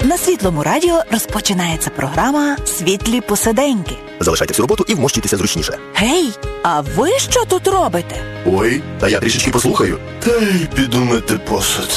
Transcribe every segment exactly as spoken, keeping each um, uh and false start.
На Світлому радіо розпочинається програма «Світлі посиденьки». Залишайте всю роботу і вмощуйтеся зручніше. Гей, а ви що тут робите? Ой, та я трішечки послухаю. Та й піду мити посуд.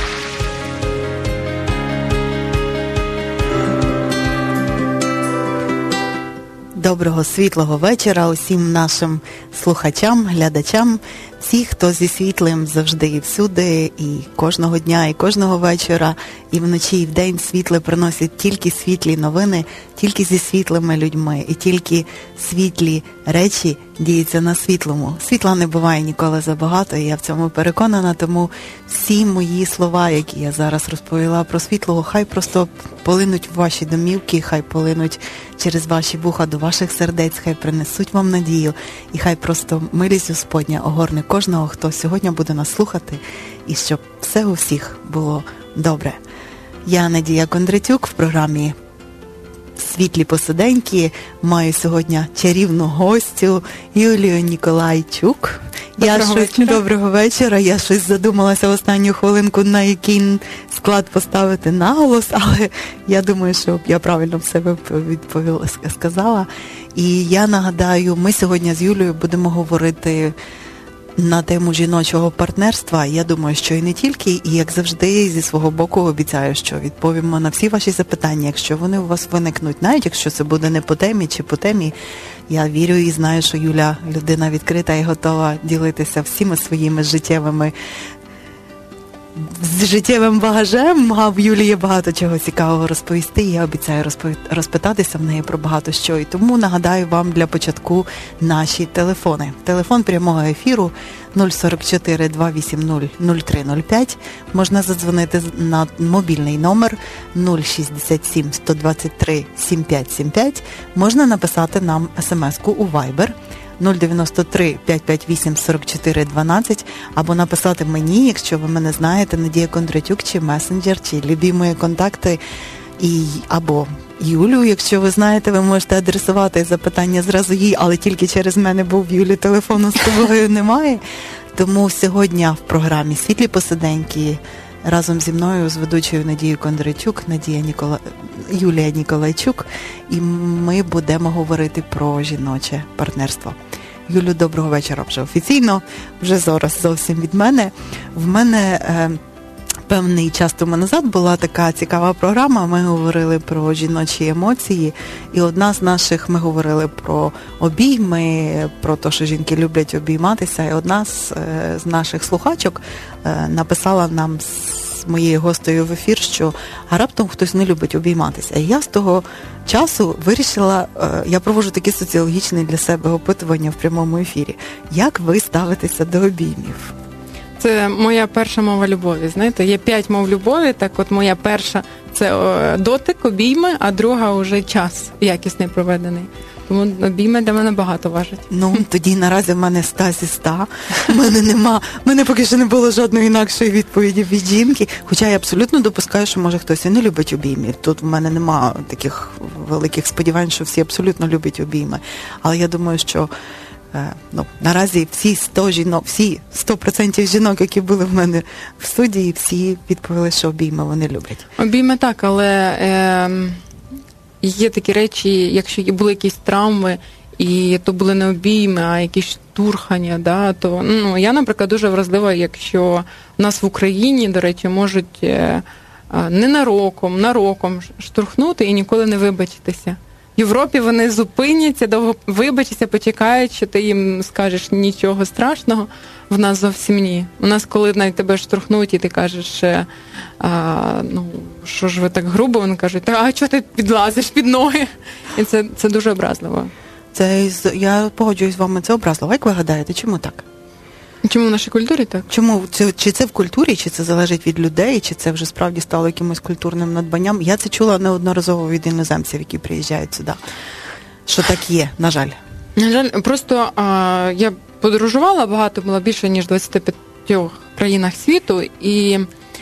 Доброго світлого вечора усім нашим слухачам, глядачам, всі, хто зі світлим завжди і всюди, і кожного дня, і кожного вечора, і вночі, і вдень світле приносять тільки світлі новини, тільки зі світлими людьми, і тільки світлі речі діються на світлому. Світла не буває ніколи забагато, і я в цьому переконана, тому всі мої слова, які я зараз розповіла про світло, хай просто полинуть в ваші домівки, хай полинуть через ваші вуха до ваших сердець, хай принесуть вам надію, і хай просто милість Господня огорне кожного, хто сьогодні буде нас слухати, і щоб все у всіх було добре. Я Надія Кондратюк в програмі «Світлі посиденьки». Маю сьогодні чарівну гостю Юлію Ніколайчук. Доброго, я щось, вечора. Доброго вечора. Я щось задумалася в останню хвилинку, на який склад поставити наголос, але я думаю, що я правильно все відповіла, сказала. І я нагадаю, ми сьогодні з Юлією будемо говорити на тему жіночого партнерства. Я думаю, що і не тільки, і як завжди зі свого боку обіцяю, що відповімо на всі ваші запитання, якщо вони у вас виникнуть, навіть якщо це буде не по темі чи по темі. Я вірю і знаю, що Юля людина відкрита і готова ділитися всіми своїми життєвими з життєвим багажем, а в Юлі є багато чого цікавого розповісти, і я обіцяю розпи... розпитатися в неї про багато що. І тому нагадаю вам для початку наші телефони. Телефон прямого ефіру нуль сорок чотири два вісімдесят нуль три нуль п'ять. Можна задзвонити на мобільний номер нуль шістдесят сім сто двадцять три сімдесят п'ять сімдесят п'ять. Можна написати нам смс-ку у Viber нуль дев'яносто три п'ятсот п'ятдесят вісім сорок чотири дванадцять, або написати мені, якщо ви мене знаєте, Надія Кондратюк, чи месенджер, чи любі мої контакти, і або Юлю, якщо ви знаєте, ви можете адресувати запитання зразу їй, але тільки через мене, бо в Юлі телефону з тобою немає. Тому сьогодні в програмі «Світлі посиденьки» разом зі мною, з ведучою Надією Кондратюк, Надія Нікола... Юлія Ніколайчук, і ми будемо говорити про жіноче партнерство. Юлю, доброго вечора вже офіційно, вже зараз зовсім від мене. В мене е, певний час тому назад була така цікава програма, ми говорили про жіночі емоції, і одна з наших, ми говорили про обійми, про те, що жінки люблять обійматися, і одна з, е, з наших слухачок е, написала нам з моєю гостею в ефір, що а раптом хтось не любить обійматися. І я з того часу вирішила, я проводжу таке соціологічне для себе опитування в прямому ефірі. Як ви ставитеся до обіймів? Це моя перша мова любові. Знаєте, є п'ять мов любові, так от моя перша – це дотик, обійми, а друга вже час якісний проведений. Тому обійми для мене багато важить. Ну, тоді наразі в мене ста зі ста. В мене нема, в мене поки що не було жодної інакшої відповіді від жінки. Хоча я абсолютно допускаю, що може хтось і не любить обіймів. Тут в мене нема таких великих сподівань, що всі абсолютно люблять обійми. Але я думаю, що ну, наразі всі сто жінок, всі сто відсотків жінок, які були в мене в студії, всі відповіли, що обійми вони люблять. Обійми так, але е, є такі речі, якщо були якісь травми, і то були не обійми, а якісь штурхання, да, то ну, я, наприклад, дуже вразлива, якщо в нас в Україні, до речі, можуть е, ненароком, нароком штурхнути і ніколи не вибачитися. В Європі вони зупиняться, довго вибачаться, почекають, що ти їм скажеш нічого страшного. В нас зовсім ні. У нас, коли навіть тебе штурхнуть, і ти кажеш, а, ну, що ж ви так грубо, вони кажуть, а чого ти підлазиш під ноги? І це, це дуже образливо. Це, я погоджуюсь з вами, це образливо. Як ви гадаєте, чому так? Чому в нашій культурі так? Чому? Це, чи це в культурі, чи це залежить від людей, чи це вже справді стало якимось культурним надбанням? Я це чула неодноразово від іноземців, які приїжджають сюди. Що так є, на жаль. На жаль, просто а, я подорожувала багато, була більше, ніж в двадцяти п'яти країнах світу, і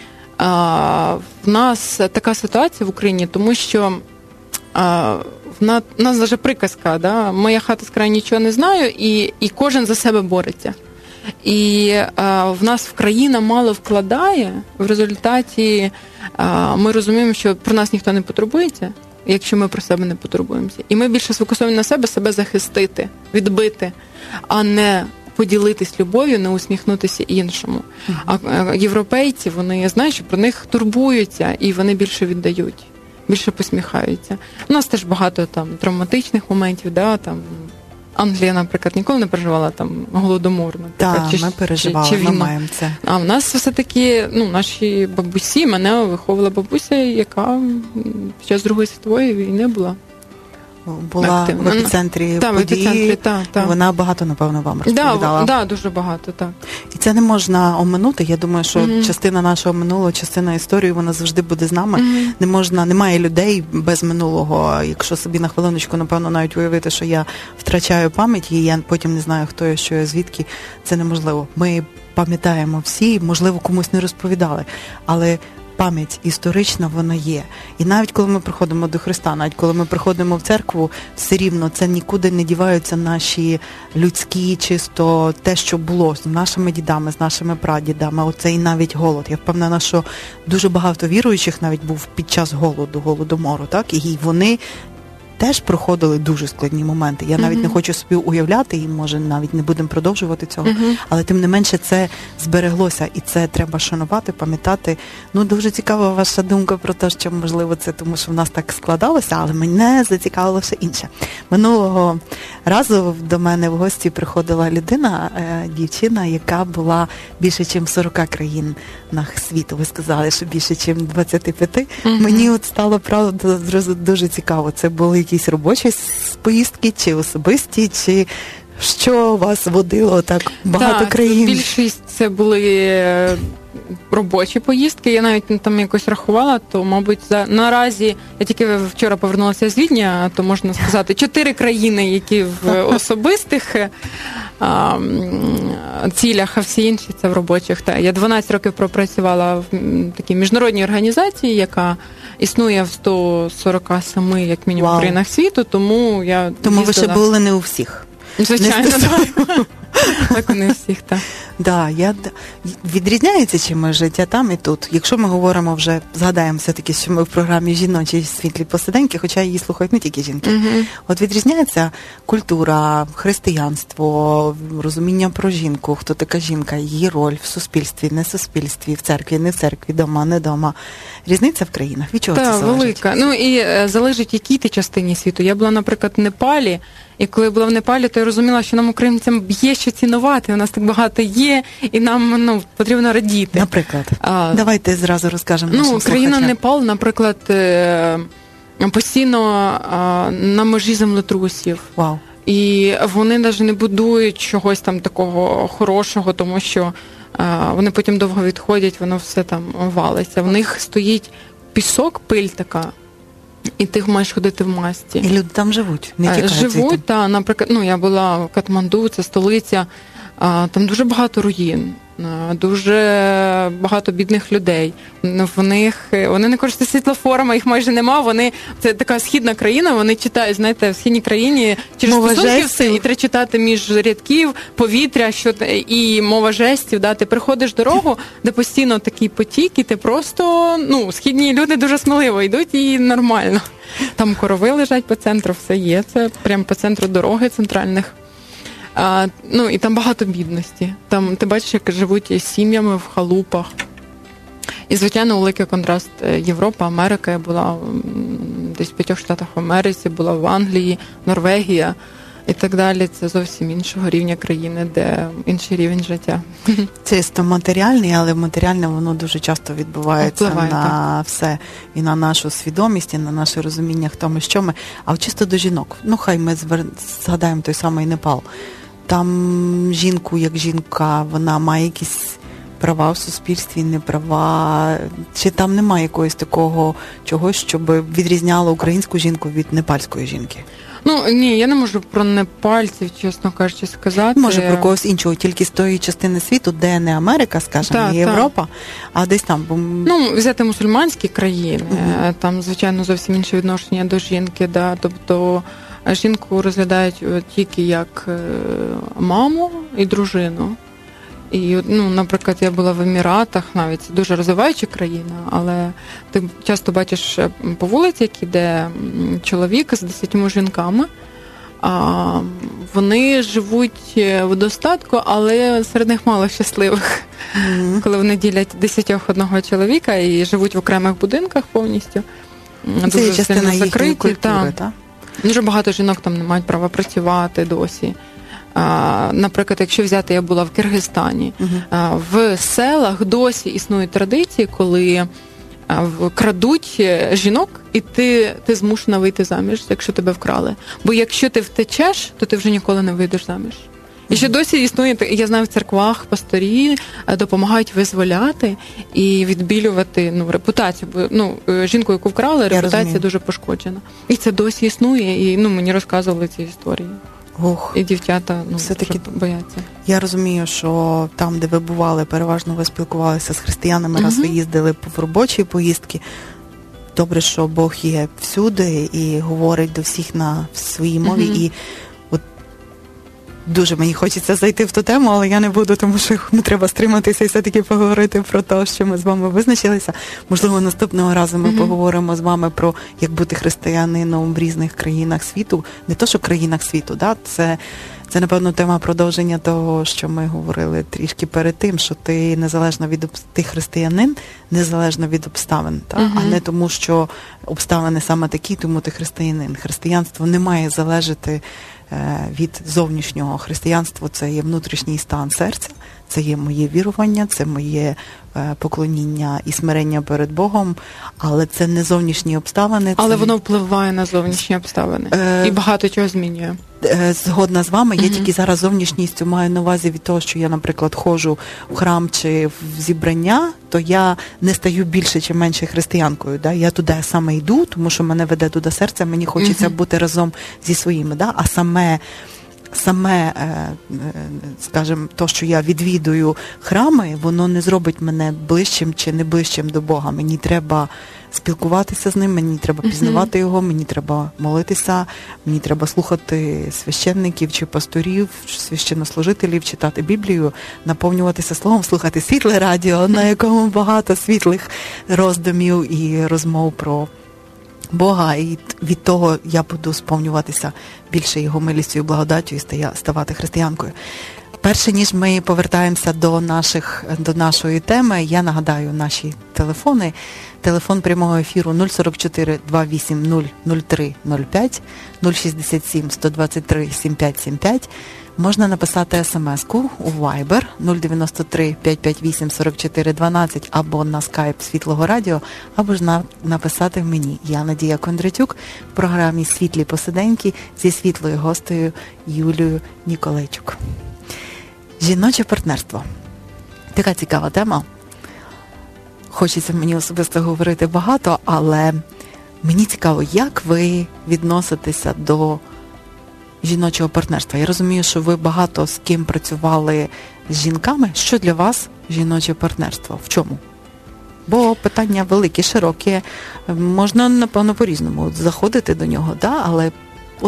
а, в нас така ситуація в Україні, тому що а, в нас, в нас навіть приказка, да? Моя хата з краю нічого не знаю, і, і кожен за себе бореться. І а, в нас країна мало вкладає, в результаті а, ми розуміємо, що про нас ніхто не потурбується, якщо ми про себе не потурбуємося. І ми більше сфокусовані на себе, себе захистити, відбити, а не поділитись любов'ю, не усміхнутися іншому. А, а європейці, вони знають, що про них турбуються, і вони більше віддають, більше посміхаються. У нас теж багато там травматичних моментів, да, там Англія, наприклад, ніколи не переживала там голодомор. Так, ми переживали, чи, чи ми маємо це. А в нас все-таки, ну, наші бабусі, мене виховувала бабуся, яка під час Другої світової війни була. Була активна. В епіцентрі та, події, в епіцентрі, та, та. Вона багато, напевно, вам розповідала. Так, да, да, дуже багато, так. І це не можна оминути. Я думаю, що mm-hmm. частина нашого минулого, частина історії, вона завжди буде з нами. Mm-hmm. Не можна, немає людей без минулого. Якщо собі на хвилиночку, напевно, навіть уявити, що я втрачаю пам'ять, і я потім не знаю, хто я, що я, звідки, це неможливо. Ми пам'ятаємо всі, можливо, комусь не розповідали, але пам'ять історична, вона є. І навіть коли ми приходимо до Христа, навіть коли ми приходимо в церкву, все рівно це нікуди не діваються наші людські, чисто те, що було з нашими дідами, з нашими прадідами, оцей навіть голод. Я впевнена, що дуже багато віруючих навіть був під час голоду, голодомору, так? І вони теж проходили дуже складні моменти. Я навіть uh-huh. не хочу собі уявляти, і, може, навіть не будемо продовжувати цього, uh-huh. але тим не менше це збереглося, і це треба шанувати, пам'ятати. Ну, дуже цікава ваша думка про те, що, можливо, це тому, що в нас так складалося, але мене зацікавило все інше. Минулого разу до мене в гості приходила людина, дівчина, яка була більше, ніж в сорока країнах світу. Ви сказали, що більше, ніж двадцяти п'яти. Uh-huh. Мені от стало, правда, дуже цікаво. Це були якісь робочі поїздки, чи особисті, чи що вас водило так багато так, країн? Більшість це були робочі поїздки. Я навіть там якось рахувала, то, мабуть, за наразі, я тільки вчора повернулася з Відня, то можна сказати, чотири країни, які в особистих а, цілях, а всі інші це в робочих. Та, я дванадцять років пропрацювала в такій міжнародній організації, яка існує в сто сорок сім, як мінімум, Вау. країнах світу, тому я Тому їздила. ви ще були не у всіх. Звичайно, так. Так, не всіх, так. Да, я відрізняється чимось життя там і тут. Якщо ми говоримо вже, згадаємо все-таки, що ми в програмі жіночі світлі посиденьки, хоча її слухають не тільки жінки. Uh-huh. От відрізняється культура, християнство, розуміння про жінку, хто така жінка, її роль в суспільстві, не в суспільстві, в церкві, не в церкві, дома, не дома. Різниця в країнах? Від чого Та, це залежить? велика. Ну і е, залежить, в якій ти частині світу. Я була, наприклад, в Непалі, і коли я була в Непалі, то я розуміла, що нам, українцям, є що цінувати, у нас так багато є, і нам, ну, потрібно радіти. Наприклад? А, Давайте зразу розкажемо ну, нашим країна слухачам. Непал, наприклад, е, постійно а, на межі землетрусів. Вау. І вони навіть не будують чогось там такого хорошого, тому що а, вони потім довго відходять, воно все там валиться. В них стоїть пісок, пиль така, і ти маєш ходити в масці. І люди там живуть, не тікають Живуть, звідти. та, наприклад, ну, я була в Катманду, це столиця, а, там дуже багато руїн, а, дуже багато бідних людей. В них, вони не користуються світлофорами, їх майже нема, вони, це така східна країна, вони читають, знаєте, в східній країні через мова стосунки жестів. все, і треба читати між рядків, повітря, що, і мова жестів, да, ти приходиш дорогу, де постійно такий потік, і ти просто, ну, східні люди дуже сміливо йдуть і нормально. Там корови лежать по центру, все є, це прямо по центру дороги центральних. А, ну, і там багато бідності. Там, ти бачиш, як живуть сім'ями в халупах. І, звичайно, великий контраст Європа, Америка. Я була десь в п'ятьох штатах в Америці, була в Англії, Норвегія і так далі. Це зовсім іншого рівня країни, де інший рівень життя. Чисто матеріальний, але матеріальне воно дуже часто відбувається Впливає, на так. все. І на нашу свідомість, і на наше розуміння, хто ми, що ми. А чисто до жінок. Ну, хай ми звер... згадаємо той самий Непал. Там жінку, як жінка, вона має якісь права в суспільстві, не права. Чи там немає якогось такого чогось, щоб відрізняло українську жінку від непальської жінки? Ну, ні, я не можу про непальців, чесно кажучи, сказати. Може, про когось іншого, тільки з тої частини світу, де не Америка, скажімо, та, не Європа, та. а десь там. Бо... Ну, взяти мусульманські країни, угу. Там, звичайно, зовсім інше відношення до жінки, да, тобто жінку розглядають тільки як маму і дружину. І, ну, наприклад, я була в Еміратах, навіть це дуже розвиваюча країна, але ти часто бачиш по вулиці, як іде чоловік з десятьма жінками. А, вони живуть в достатку, але серед них мало щасливих. Mm-hmm. Коли вони ділять десятьох одного чоловіка і живуть в окремих будинках повністю. Це дуже частина їхньої культури, та. так? Дуже багато жінок там не мають права працювати досі. А, наприклад, якщо взяти, я була в Киргизстані, uh-huh. а, в селах досі існують традиції, коли а, крадуть жінок, і ти, ти змушена вийти заміж, якщо тебе вкрали. Бо якщо ти втечеш, то ти вже ніколи не вийдеш заміж. Uh-huh. І ще досі існує, я знаю, в церквах пасторі допомагають визволяти і відбілювати, ну, репутацію. Бо, ну, жінку, яку вкрали, я репутація розумію. Дуже пошкоджена. І це досі існує, і, ну, мені розказували ці історії. Ох, і дівчата, ну, все-таки бояться. Я розумію, що там, де ви бували, переважно ви спілкувалися з християнами, uh-huh. раз ви їздили в робочі поїздки. Добре, що Бог є всюди і говорить до всіх на своїй мові. Uh-huh. І от дуже мені хочеться зайти в ту тему, але я не буду, тому що не треба стриматися і все-таки поговорити про те, що ми з вами визначилися. Можливо, наступного разу ми mm-hmm. поговоримо з вами про як бути християнином в різних країнах світу. Не то, що країнах світу, да? це, це, напевно, тема продовження того, що ми говорили трішки перед тим, що ти незалежно від ти християнин, незалежно від обставин, та? Mm-hmm. а не тому, що обставини саме такі, тому ти християнин. Християнство не має залежати від зовнішнього. Християнство – це є внутрішній стан серця, це є моє вірування, це моє поклоніння і смирення перед Богом, але це не зовнішні обставини. Але це... воно впливає на зовнішні обставини е... і багато чого змінює. Згодна з вами, я uh-huh. тільки зараз зовнішністю маю на увазі від того, що я, наприклад, ходжу в храм чи в зібрання, то я не стаю більше чи менше християнкою. Да? Я туди саме йду, тому що мене веде туди серце, мені хочеться uh-huh. бути разом зі своїми. Да? А саме, саме, скажімо, то, що я відвідую храми, воно не зробить мене ближчим чи не ближчим до Бога. Мені треба спілкуватися з ним, мені треба пізнавати його, мені треба молитися, мені треба слухати священників чи пасторів, священнослужителів, читати Біблію, наповнюватися словом, слухати світле радіо, на якому багато світлих роздумів і розмов про Бога, і від того я буду сповнюватися більше його милістю і благодаттю і ставати християнкою. Перше, ніж ми повертаємося до наших, до нашої теми, я нагадаю наші телефони. Телефон прямого ефіру нуль сорок чотири двадцять вісім нуль нуль три нуль п'ять, нуль шістдесят сім сто двадцять три сімдесят п'ять сімдесят п'ять. Можна написати смс-ку у Viber нуль дев'яносто три п'ятсот п'ятдесят вісім сорок чотири дванадцять або на скайп Світлого Радіо, або ж на, написати мені. Я Надія Кондратюк в програмі «Світлі посиденьки» зі світлою гостею Юлією Ніколайчук. Жіноче партнерство. Така цікава тема. Хочеться мені особисто говорити багато, але мені цікаво, як ви відноситеся до жіночого партнерства. Я розумію, що ви багато з ким працювали з жінками. Що для вас жіноче партнерство? В чому? Бо питання велике, широке. Можна, напевно, по-різному заходити до нього, да? Але от...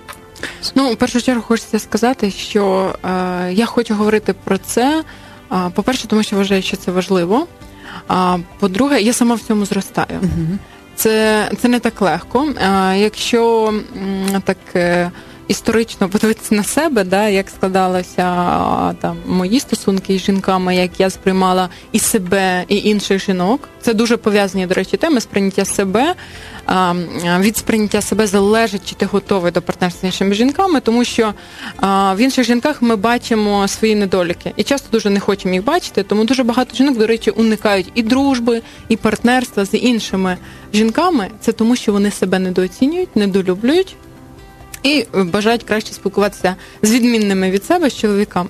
Ну, в першу чергу хочеться сказати, що е, я хочу говорити про це, е, по-перше, тому що вважаю, що це важливо. А по-друге, я сама в цьому зростаю. Uh-huh. Це, це не так легко. А, якщо м, так е, історично подивитися на себе, да, як складалися а, там мої стосунки з жінками, як я сприймала і себе, і інших жінок. Це дуже пов'язані, до речі, теми сприйняття себе. А, від сприйняття себе залежить, чи ти готовий до партнерства з іншими жінками, тому що а, в інших жінках ми бачимо свої недоліки. І часто дуже не хочемо їх бачити, тому дуже багато жінок, до речі, уникають і дружби, і партнерства з іншими жінками. Це тому, що вони себе недооцінюють, недолюблюють і бажають краще спілкуватися з відмінними від себе, з чоловіками.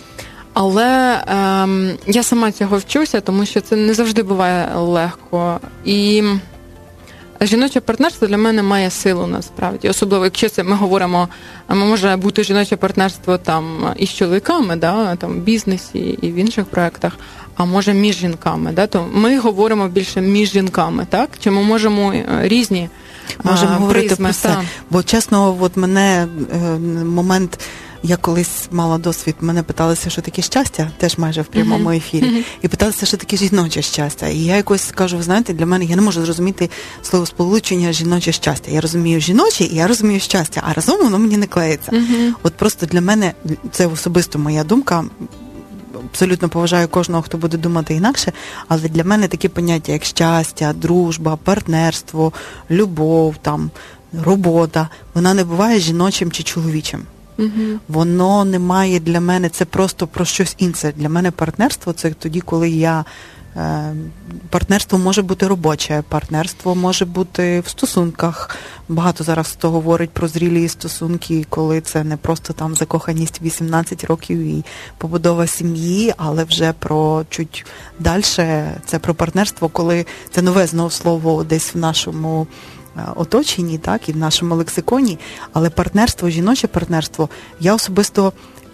Але ем, я сама цього вчуся, тому що це не завжди буває легко. І жіноче партнерство для мене має силу, насправді. Особливо, якщо це ми говоримо, може бути жіноче партнерство там із чоловіками, да, там в бізнесі і в інших проєктах, а може між жінками. Да, то ми говоримо більше між жінками, так? Чи ми можемо різні Можемо а, говорити призми, про це. Та. Бо, чесно, от мене е, момент... Я колись мала досвід, мене питалися, що таке щастя, теж майже в прямому ефірі, uh-huh. і питалися, що таке жіноче щастя. І я якось кажу, ви знаєте, для мене, я не можу зрозуміти словосполучення жіноче щастя. Я розумію жіноче і я розумію щастя, а разом воно мені не клеїться. Uh-huh. От просто для мене, це особисто моя думка, абсолютно поважаю кожного, хто буде думати інакше, але для мене такі поняття, як щастя, дружба, партнерство, любов, там, робота, вона не буває жіночим чи чоловічим. Uh-huh. Воно не має для мене, це просто про щось інше. Для мене партнерство – це тоді, коли я... Е, партнерство може бути робоче, партнерство може бути в стосунках. Багато зараз хто говорить про зрілі стосунки, коли це не просто там закоханість вісімнадцять років і побудова сім'ї, але вже про чуть далі. Це про партнерство, коли це нове знову слово десь в нашому оточенні, так, і в нашому лексиконі, але партнерство, жіноче партнерство, я особисто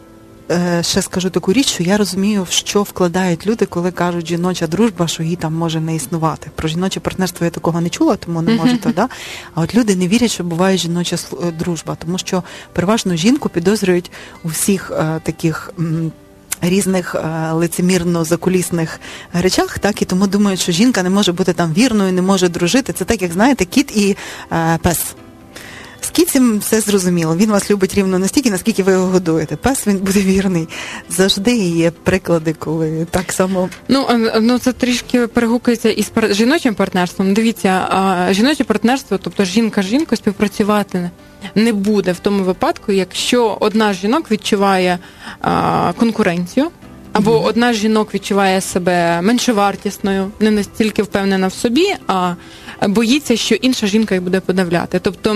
е, ще скажу таку річ, що я розумію, в що вкладають люди, коли кажуть жіноча дружба, що її там може не існувати. Про жіноче партнерство я такого не чула, тому не можу, то, да? А от люди не вірять, що буває жіноча дружба, тому що переважно жінку підозрюють у всіх е, таких... М- різних е, лицемірно-закулісних речах, так, і тому думають, що жінка не може бути там вірною, не може дружити. Це так, як, знаєте, кіт і е, пес. З кітцем все зрозуміло. Він вас любить рівно настільки, наскільки ви його годуєте. Пес, він буде вірний. Завжди є приклади, коли так само... Ну, ну це трішки перегукується із пар... жіночим партнерством. Дивіться, а, жіноче партнерство, тобто жінка з жінкою співпрацювати не буде в тому випадку, якщо одна з жінок відчуває а, конкуренцію, або mm-hmm. одна з жінок відчуває себе меншовартісною, не настільки впевнена в собі, а боїться, що інша жінка їх буде подавляти. Тобто,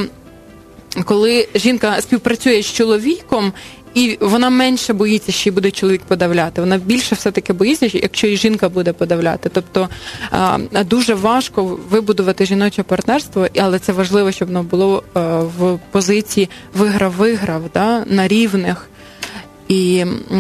коли жінка співпрацює з чоловіком, і вона менше боїться, що її буде чоловік подавляти. Вона більше все-таки боїться, якщо і жінка буде подавляти. Тобто дуже важко вибудувати жіноче партнерство, але це важливо, щоб воно було в позиції виграв-виграв, да, на рівних. І...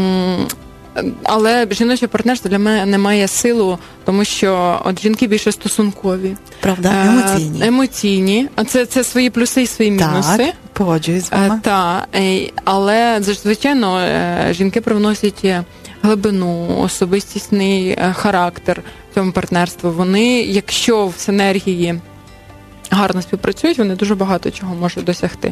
Але жіноче партнерство для мене не має силу, тому що от жінки більше стосункові. Правда, емоційні. Е, емоційні. А це, це свої плюси і свої мінуси. Так, погоджуюсь з вами. Е, так, але, звичайно, жінки привносять глибину, особистісний характер цьому партнерству. Вони, якщо в синергії гарно співпрацюють, вони дуже багато чого можуть досягти.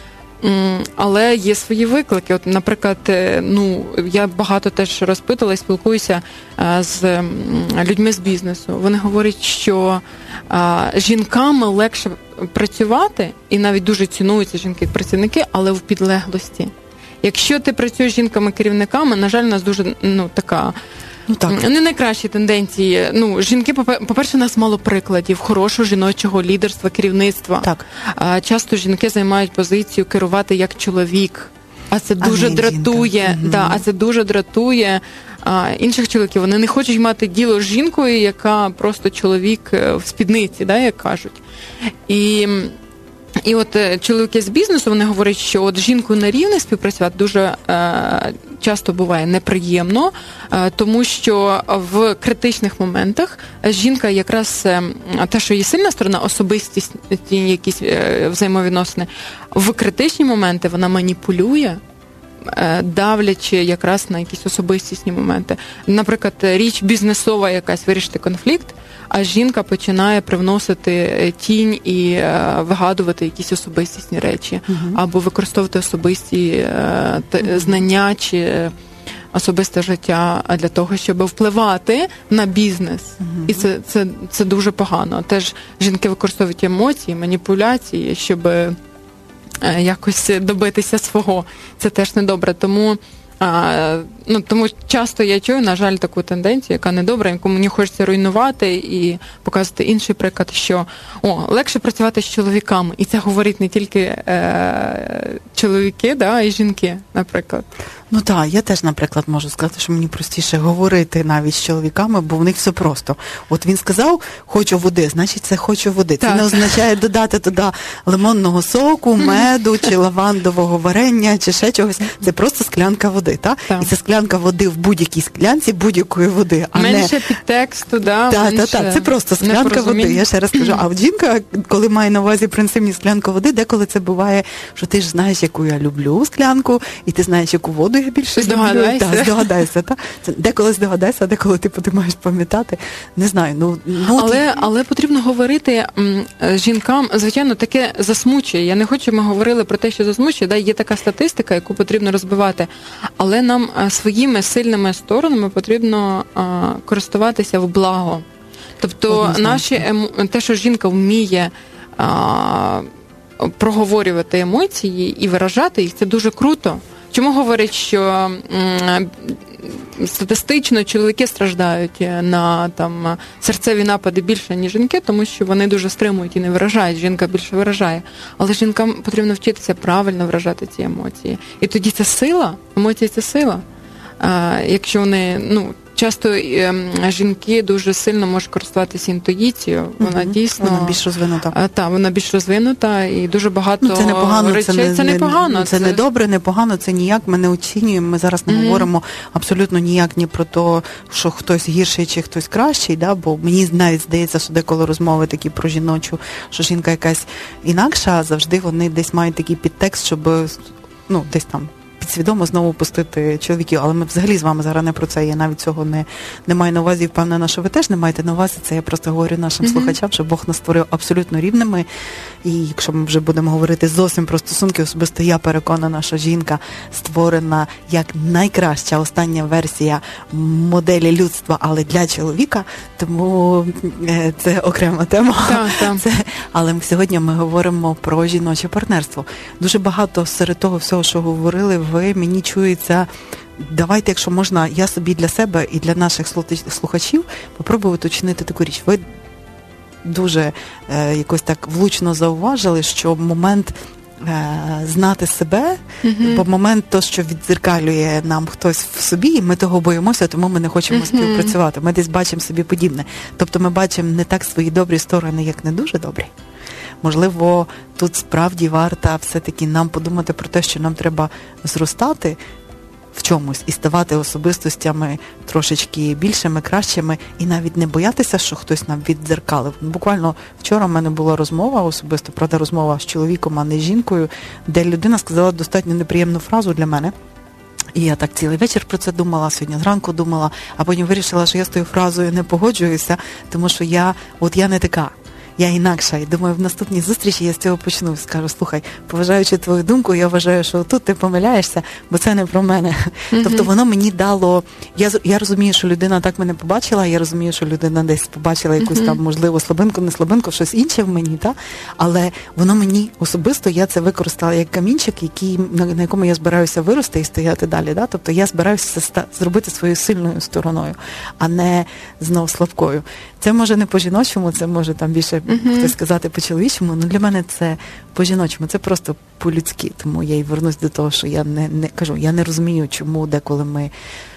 Але є свої виклики. От, наприклад, ну, я багато теж розпитувала, спілкуюся з людьми з бізнесу. Вони говорять, що а, жінкам легше працювати, і навіть дуже цінуються жінки-працівники, але в підлеглості. Якщо ти працюєш з жінками-керівниками, на жаль, у нас дуже, ну, така... Ну, так. Не найкращі тенденції. Ну, жінки, по-перше, у нас мало прикладів хорошого жіночого лідерства, керівництва. Так. А, часто жінки займають позицію керувати як чоловік. А це дуже а дратує. Угу. Да, а це дуже дратує а, інших чоловіків. Вони не хочуть мати діло з жінкою, яка просто чоловік в спідниці, да, як кажуть. І... І от чоловіки з бізнесу, вони говорять, що от жінкою на рівних співпрацювати дуже е, часто буває неприємно, е, тому що в критичних моментах жінка якраз, е, те, що її сильна сторона, особистісні якісь е, взаємовідносини, в критичні моменти вона маніпулює, е, давлячи якраз на якісь особистісні моменти. Наприклад, річ бізнесова якась, вирішити конфлікт, а жінка починає привносити тінь і е, вигадувати якісь особистісні речі, uh-huh. або використовувати особисті е, т, знання чи особисте життя для того, щоб впливати на бізнес. Uh-huh. І це, це, це дуже погано. Теж жінки використовують емоції, маніпуляції, щоб е, якось добитися свого. Це теж недобре. Тому А, ну, тому часто я чую, на жаль, таку тенденцію, яка недобра, яку мені хочеться руйнувати і показувати інший приклад, що о, легше працювати з чоловіками. І це говорить не тільки е, чоловіки, да, а й жінки, наприклад. Ну так, я теж, наприклад, можу сказати, що мені простіше говорити навіть з чоловіками, бо в них все просто. От він сказав, хочу води, значить це хочу води. Так. Це не означає додати туди лимонного соку, меду, чи лавандового варення, чи ще чогось. Це просто склянка води. води, та? Так. І це склянка води в будь-якій склянці, будь-якої води. А менше не... підтексту, да, Так, менше так, так, це просто склянка води. Я ще раз кажу, а от жінка, коли має на увазі принципні склянку води, деколи це буває, що ти ж знаєш, яку я люблю склянку, і ти знаєш, яку воду я більше здогадайся. люблю. Так, здогадайся. Та? Це деколи здогадайся, а деколи ти ти маєш пам'ятати. Не знаю. Ну, ну але, але потрібно говорити м, жінкам, звичайно, таке засмучує. Я не хочу, щоб ми говорили про те, що засмучує. Да? Є така статистика, яку потрібно розбивати. Але нам а, своїми сильними сторонами потрібно а, користуватися в благо. Тобто наші емо... те, що жінка вміє а, проговорювати емоції і виражати їх, це дуже круто. Чому говорять, що м, статистично чоловіки страждають на там серцеві напади більше, ніж жінки, тому що вони дуже стримують і не виражають, жінка більше виражає. Але жінкам потрібно вчитися правильно виражати ці емоції. І тоді це сила, емоції – це сила. А, якщо вони, ну, часто е, жінки дуже сильно можуть користуватися інтуїцією. Вона угу. дійсно... Вона більш розвинута. А, та, вона більш розвинута і дуже багато ну, це непогано, речей. Це, не, це не погано. Це, це не добре, не погано, це ніяк. Ми не оцінюємо, ми зараз не угу. говоримо абсолютно ніяк ні про те, що хтось гірший чи хтось кращий, да? Бо мені навіть здається, що деколи розмови такі про жіночу, що жінка якась інакша, завжди вони десь мають такий підтекст, щоб, ну, десь там, підсвідомо знову пустити чоловіків. Але ми взагалі з вами зараз не про це. Я навіть цього не, не маю на увазі, впевнена, що ви теж не маєте на увазі. Це я просто говорю нашим mm-hmm. слухачам, що Бог нас створив абсолютно рівними. І якщо ми вже будемо говорити зовсім про стосунки, особисто я переконана, що жінка створена як найкраща остання версія моделі людства, але для чоловіка. Тому це окрема тема. Так, так. Це, але сьогодні ми говоримо про жіноче партнерство. Дуже багато серед того всього, що говорили ви, мені чується, давайте, якщо можна, я собі для себе і для наших слухачів попробую уточнити таку річ. Ви дуже е, якось так влучно зауважили, що момент е, знати себе, mm-hmm. бо момент то, що віддзеркалює нам хтось в собі, ми того боїмося, тому ми не хочемо mm-hmm. співпрацювати. Ми десь бачимо собі подібне. Тобто ми бачимо не так свої добрі сторони, як не дуже добрі. Можливо, тут справді варто все-таки нам подумати про те, що нам треба зростати в чомусь і ставати особистостями трошечки більшими, кращими, і навіть не боятися, що хтось нам віддзеркалив. Буквально вчора в мене була розмова особисто, правда, розмова з чоловіком, а не з жінкою, де людина сказала достатньо неприємну фразу для мене. І я так цілий вечір про це думала, сьогодні зранку думала, а потім вирішила, що я з тою фразою не погоджуюся, тому що я, от я не така. Я інакша, і думаю, в наступній зустрічі я з цього почну. Скажу, слухай, поважаючи твою думку, я вважаю, що тут ти помиляєшся, бо це не про мене. Mm-hmm. Тобто воно мені дало, я, я розумію, що людина так мене побачила, я розумію, що людина десь побачила якусь mm-hmm. там, можливо, слабинку, не слабинку, щось інше в мені, та? Але воно мені особисто, я це використала як камінчик, який, на, на якому я збираюся вирости і стояти далі. Да? Тобто я збираюся ста, зробити своєю сильною стороною, а не знов слабкою. Це може не по-жіночому, це може там більше mm-hmm. хтось сказати по-чоловічому, але для мене це по-жіночому, це просто по-людськи. Тому я й вернусь до того, що я не, не кажу, я не розумію, чому деколи ми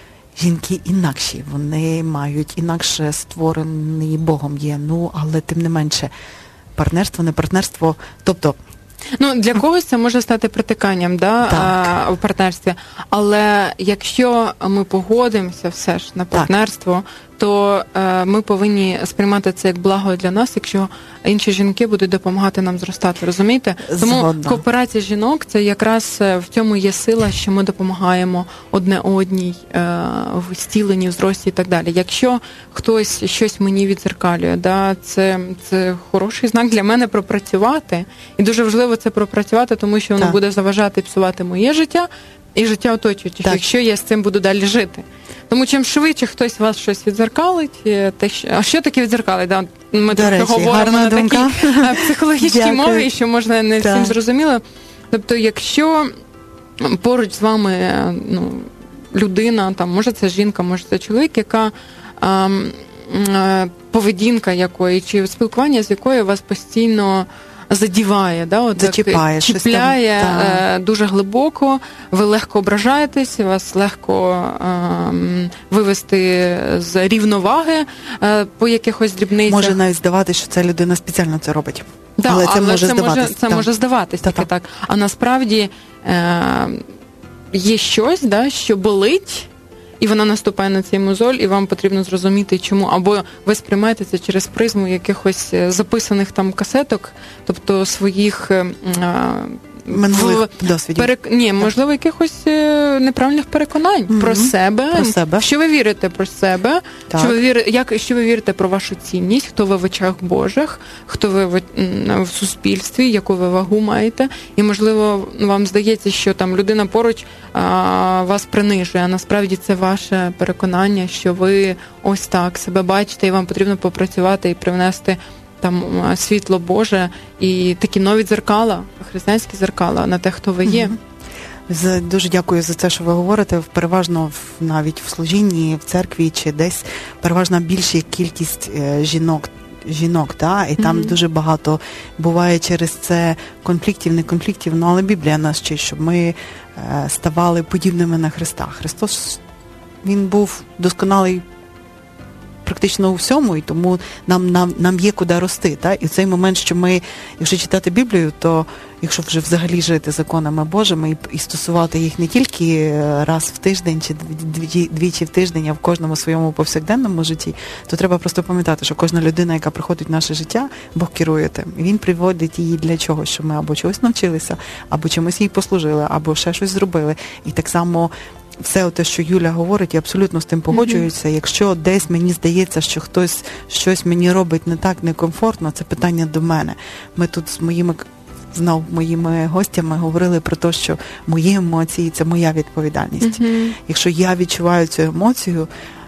жінки інакші, вони мають інакше створений Богом є, ну, але тим не менше, партнерство, не партнерство, тобто ну, для когось це може стати притиканням, да, а, в партнерстві. Але якщо ми погодимося все ж на партнерство, так. то е, ми повинні сприймати це як благо для нас, якщо інші жінки будуть допомагати нам зростати, розумієте? Тому Згодна. Кооперація жінок, це якраз в цьому є сила, що ми допомагаємо одне одній е, в зціленні, в зрості і так далі. Якщо хтось щось мені відзеркалює, да, це, це хороший знак для мене пропрацювати. І дуже важливо це пропрацювати, тому що воно так. буде заважати псувати моє життя і життя оточуючих, якщо я з цим буду далі жити. Тому чим швидше хтось вас щось відзеркалить, те, що... а що таке відзеркалить? Да? Ми До речі, говоримо на такій психологічній мові, що можна не всім зрозуміло. Тобто, якщо поруч з вами ну, людина, там, може це жінка, може це чоловік, яка а, а, поведінка якої, чи спілкування з якою вас постійно задіває, да, от Зачіпає, чіпляє там, е, дуже глибоко, ви легко ображаєтесь, вас легко е, вивести з рівноваги е, по якихось дрібницях. Може навіть здавати, що ця людина спеціально це робить. Да, але це але може це здаватись. Може, це може здаватись тільки так. А насправді е, є щось, да, що болить, і вона наступає на цей мозоль, і вам потрібно зрозуміти, чому. Або ви сприймаєте це через призму якихось записаних там касеток, тобто своїх минулих досвідів. Перек... Ні, можливо, якихось неправильних переконань mm-hmm. про себе. Про себе. Що ви вірите про себе, що ви, вір... Як... що ви вірите про вашу цінність, хто ви в очах Божих, хто ви в... в суспільстві, яку ви вагу маєте. І, можливо, вам здається, що там людина поруч а, вас принижує, а насправді це ваше переконання, що ви ось так себе бачите, і вам потрібно попрацювати і привнести там світло Боже і такі нові дзеркала, християнські дзеркала на те, хто ви є. Mm-hmm. Дуже дякую за те, що ви говорите. Переважно навіть в служінні, в церкві чи десь переважна більша кількість жінок, жінок, та? І там mm-hmm. дуже багато буває через це конфліктів, не конфліктів, ну, але Біблія нас вчить, щоб ми ставали подібними на Христа. Христос, Він був досконалий практично у всьому, і тому нам, нам, нам є куди рости. Та? І в цей момент, що ми, якщо читати Біблію, то якщо вже взагалі жити законами Божими і, і стосувати їх не тільки раз в тиждень чи двічі, двічі в тиждень, а в кожному своєму повсякденному житті, то треба просто пам'ятати, що кожна людина, яка приходить в наше життя, Бог керує тим. І Він приводить її для чогось, що ми або чогось навчилися, або чимось їй послужили, або ще щось зробили. І так само все те, що Юля говорить, я абсолютно з тим погоджуюся. Mm-hmm. Якщо десь мені здається, що хтось щось мені робить не так, некомфортно, це питання до мене. Ми тут з моїми, знов моїми гостями говорили про те, що мої емоції – це моя відповідальність. Mm-hmm. Якщо я відчуваю цю емоцію,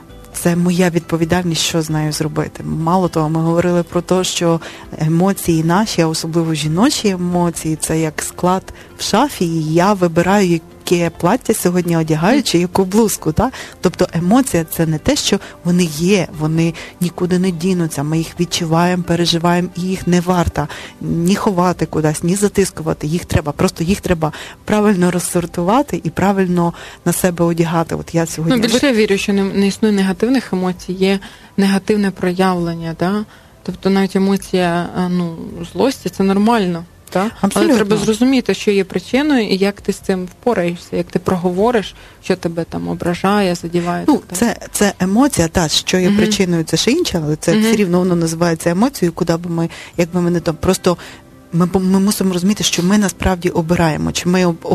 це моя відповідальність, що з нею зробити. Мало того, ми говорили про те, що емоції наші, а особливо жіночі емоції, це як склад в шафі, і я вибираю, яке плаття сьогодні одягаю, чи яку блузку. Та? Тобто емоція – це не те, що вони є, вони нікуди не дінуться, ми їх відчуваємо, переживаємо, і їх не варто ні ховати кудись, ні затискувати, їх треба, просто їх треба правильно розсортувати і правильно на себе одягати. От я сьогодні... Ну, більше я вірю, що не, не існує негативних емоцій, є негативне проявлення, да? Тобто навіть емоція, ну, злості – це нормально. Так? Але треба зрозуміти, що є причиною і як ти з цим впораєшся, як ти проговориш, що тебе там ображає, задіває. Ну, це, це емоція, та, що є uh-huh. причиною, це ще інше, але це uh-huh. все рівно воно називається емоцією, куди б ми, як би ми не там, просто ми, ми мусимо розуміти, що ми насправді обираємо, чи ми об,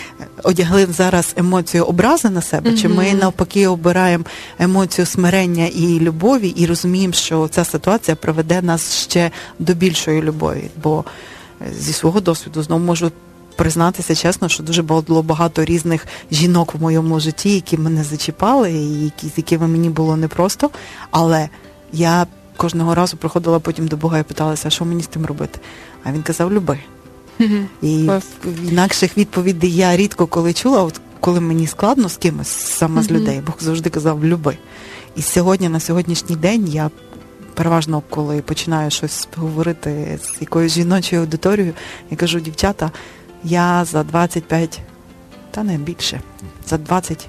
одягли зараз емоцію образи на себе, uh-huh. чи ми навпаки обираємо емоцію смирення і любові і розуміємо, що ця ситуація приведе нас ще до більшої любові, бо зі свого досвіду знову можу признатися чесно, що дуже було багато різних жінок в моєму житті, які мене зачіпали, і які, з якими мені було непросто, але я кожного разу приходила потім до Бога і питалася, що мені з тим робити. А він казав, люби. Mm-hmm. І інакших відповідей я рідко коли чула, от коли мені складно з кимось, саме mm-hmm. з людей, Бог завжди казав, люби. І сьогодні, на сьогоднішній день я переважно, коли починаю щось говорити з якоюсь жіночою аудиторією, я кажу, дівчата, я за двадцять п'ять, та не більше, за двадцять,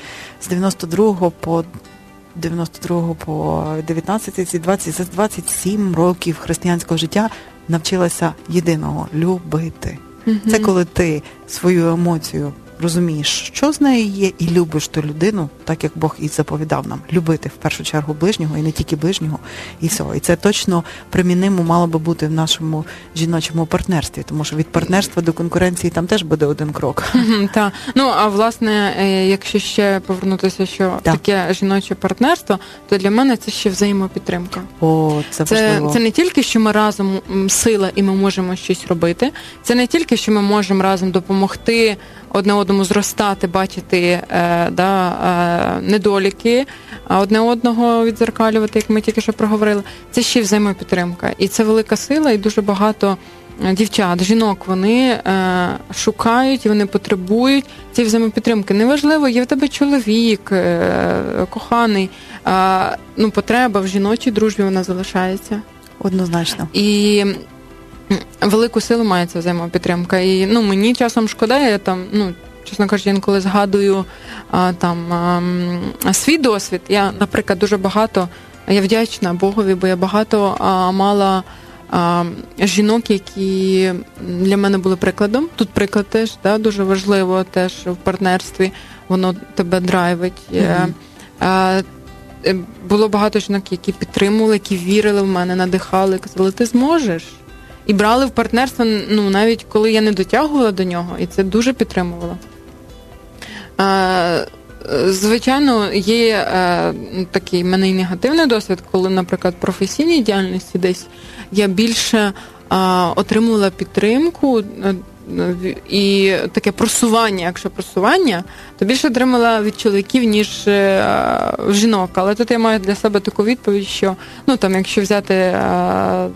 з дев'яносто другого по дев'яносто другого по дев'ятнадцятий, ці двадцять, за двадцять сім років християнського життя навчилася єдиного – любити. Mm-hmm. Це коли ти свою емоцію розумієш, що з нею є, і любиш ту людину, так як Бог і заповідав нам. Любити в першу чергу ближнього, і не тільки ближнього, і все. І це точно примінимо мало би бути в нашому жіночому партнерстві, тому що від партнерства до конкуренції там теж буде один крок. Mm-hmm, так. Ну, а власне, якщо ще повернутися, що так. таке жіноче партнерство, то для мене це ще взаємопідтримка. О, це важливо. Це, це не тільки, що ми разом сила і ми можемо щось робити, це не тільки, що ми можемо разом допомогти одне одному зростати, бачити е, да, е, недоліки, а одне одного відзеркалювати, як ми тільки що проговорили. Це ще взаємопідтримка. І це велика сила, і дуже багато дівчат, жінок, вони е, шукають, і вони потребують цієї взаємопідтримки. Неважливо, є в тебе чоловік, е, коханий, е, ну, потреба в жіночій дружбі, вона залишається. Однозначно. І велику силу має ця взаємопідтримка. І, ну, мені часом шкода, я там, ну, чесно кажучи, інколи згадую а, там а, свій досвід. Я, наприклад, дуже багато, я вдячна Богові, бо я багато а, мала а, жінок, які для мене були прикладом. Тут приклад теж, да, дуже важливо теж в партнерстві, воно тебе драйвить. Mm-hmm. А, було багато жінок, які підтримували, які вірили в мене, надихали, казали, ти зможеш. І брали в партнерство, ну, навіть коли я не дотягувала до нього, і це дуже підтримувало. А, звичайно, є а, такий в мене і негативний досвід, коли, наприклад, в професійній діяльності десь я більше а, отримувала підтримку і таке просування, якщо просування, то більше отримала від чоловіків, ніж а, жінок. Але тут я маю для себе таку відповідь, що, ну, там, якщо взяти а,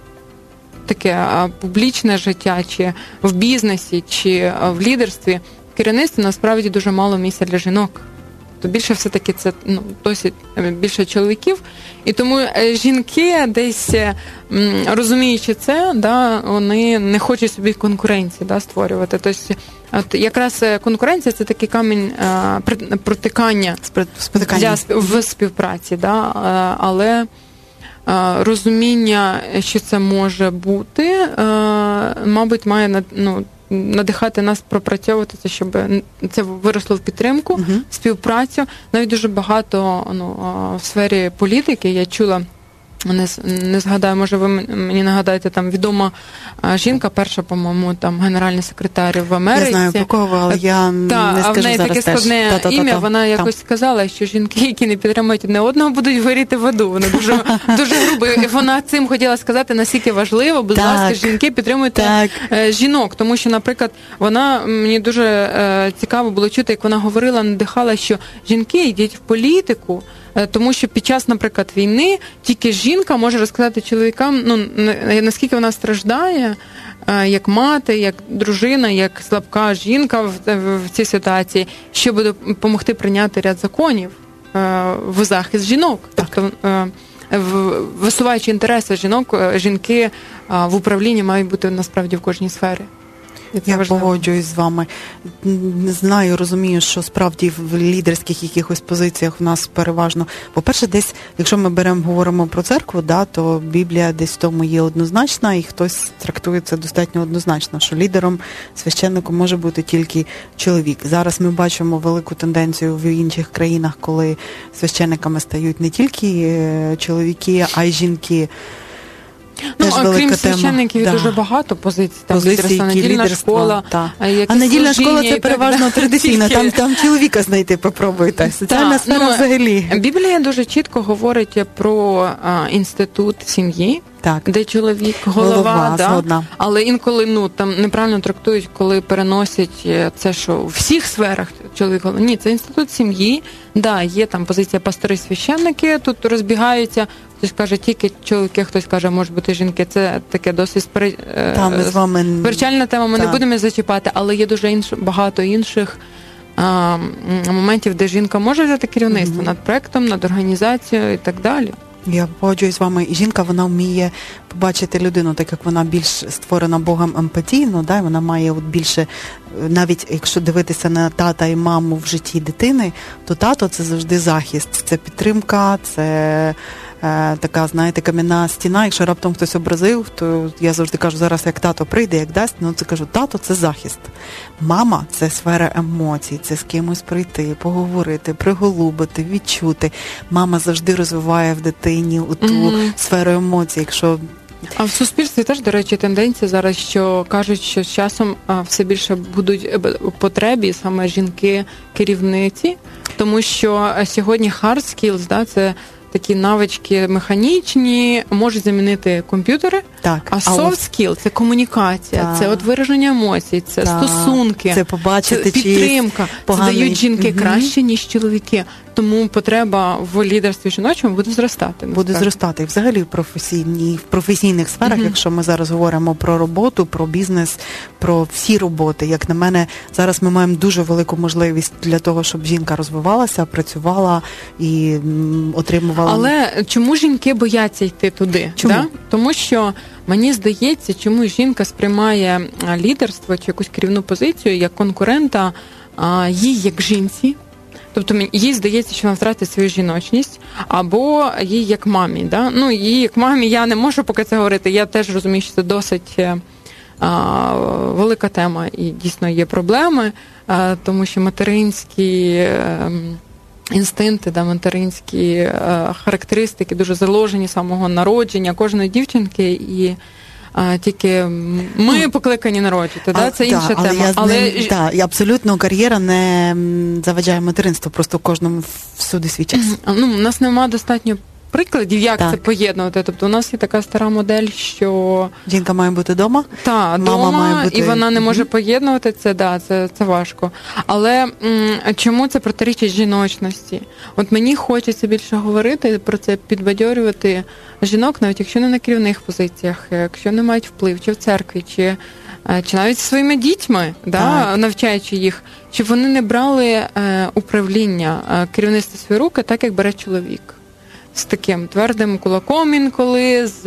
таке а, публічне життя, чи в бізнесі, чи а, в лідерстві, в керівництві насправді дуже мало місця для жінок. То більше все-таки це, ну, досить більше чоловіків. І тому жінки десь, розуміючи це, да, вони не хочуть собі конкуренції, да, створювати. Тобто, от якраз конкуренція – це такий камінь а, протикання для, в співпраці. Да, але а, розуміння, що це може бути, а, мабуть, має, ну, надихати нас пропрацьовувати це, щоб це виросло в підтримку, uh-huh. співпрацю. Навіть дуже багато, ну, в сфері політики я чула, не, не згадаю, може ви мені нагадаєте, там відома жінка, перша, по-моєму, там генеральний секретар в Америці. Я знаю, про кого, але я та, не скажу зараз теж. А в неї таке складне Та-та-та-та. ім'я, вона якось та. сказала, що жінки, які не підтримують одне одного, будуть горіти в аду. Вона дуже, дуже грубо. І вона цим хотіла сказати, наскільки важливо, будь так. ласка, жінки, підтримуйте так. жінок. Тому що, наприклад, вона, мені дуже цікаво було чути, як вона говорила, надихала, що жінки йдіть в політику, тому що під час, наприклад, війни тільки жінка може розказати чоловікам, ну, наскільки вона страждає, як мати, як дружина, як слабка жінка в, в цій ситуації, що буде допомогти прийняти ряд законів в захист жінок. Так. Тобто, висуваючи інтереси жінок, жінки в управлінні мають бути насправді в кожній сфері. Я погоджуюсь з вами. Знаю, розумію, що справді в лідерських якихось позиціях в нас переважно. По-перше, десь, якщо ми беремо, говоримо про церкву, да, то Біблія десь в тому є однозначна, і хтось трактує це достатньо однозначно, що лідером, священником може бути тільки чоловік. Зараз ми бачимо велику тенденцію в інших країнах, коли священниками стають не тільки чоловіки, а й жінки. Ну, а крім священників, да. дуже багато позицій. Там позиції, лідерства, недільна школа. А недільна школа – це переважно традиційна. Там, там чоловіка знайти попробуйте. Соціальна да. сфера ну, взагалі. Біблія дуже чітко говорить про а, інститут сім'ї. Так. Де чоловік голова, голова да? Але інколи, ну, там неправильно трактують, коли переносять це, що у всіх сферах чоловік голова. Ні, це інститут сім'ї, да, є там позиція пастори-священники, тут розбігаються, хтось каже тільки чоловіки, хтось каже, може бути жінки, це таке досить спри... сперечальна тема, ми так. не будемо зачіпати, але є дуже інш... багато інших а, моментів, де жінка може взяти керівництво mm-hmm. над проектом, над організацією і так далі. Я погоджуюсь з вами. І жінка, вона вміє побачити людину, так як вона більш створена Богом емпатійно, да, вона має от більше, навіть якщо дивитися на тата і маму в житті дитини, то тато – це завжди захист, це підтримка, це е, така, знаєте, кам'яна стіна. Якщо раптом хтось образив, то я завжди кажу, зараз як тато прийде, як дасть, ну це кажу, тато – це захист. Мама – це сфера емоцій, це з кимось прийти, поговорити, приголубити, відчути. Мама завжди розвиває в дитині ту mm-hmm. сферу емоцій, якщо... А в суспільстві теж, до речі, тенденція зараз, що кажуть, що з часом а, все більше будуть у потребі саме жінки-керівниці, тому що сьогодні hard skills, да, це такі навички механічні, можуть замінити комп'ютери, так, а soft skill – це комунікація, так. це от вираження емоцій, це так. стосунки, це побачити, це підтримка. Це дають жінки угу. краще, ніж чоловіки. Тому потреба в лідерстві жіночому буде зростати. Буде насправді. зростати. І взагалі в, професійні, в професійних сферах, угу. якщо ми зараз говоримо про роботу, про бізнес, про всі роботи. Як на мене, зараз ми маємо дуже велику можливість для того, щоб жінка розвивалася, працювала і м, отримувала... Але чому жінки бояться йти туди? Чому? Да? Тому що мені здається, чому жінка сприймає лідерство чи якусь керівну позицію як конкурента а, їй як жінці, Тобто їй здається, що вона втратить свою жіночність, або їй як мамі. Да? Ну, їй як мамі я не можу поки це говорити. Я теж розумію, що це досить а, велика тема і дійсно є проблеми, а, тому що материнські а, інстинкти, да, материнські а, характеристики дуже заложені з самого народження кожної дівчинки, і а, тільки ми покликані народжувати, да? Це інша да, але тема. Я але ним, да, і абсолютно кар'єра не заважає материнство, просто кожному всюди свій час. Ну, у нас немає достатньо прикладів, як так. це поєднувати. Тобто у нас є така стара модель, що жінка має бути вдома, та, мама дома, має бути... і вона не може поєднувати це, да, це, це важко. Але м, чому це протирічить жіночності? От мені хочеться більше говорити про це, підбадьорювати жінок, навіть якщо не на керівних позиціях, якщо не мають вплив, чи в церкві, чи, чи навіть зі своїми дітьми, да, навчаючи їх, щоб вони не брали е, управління, е, керівництва в свої руки, так, як бере чоловік. З таким твердим кулаком інколи, з,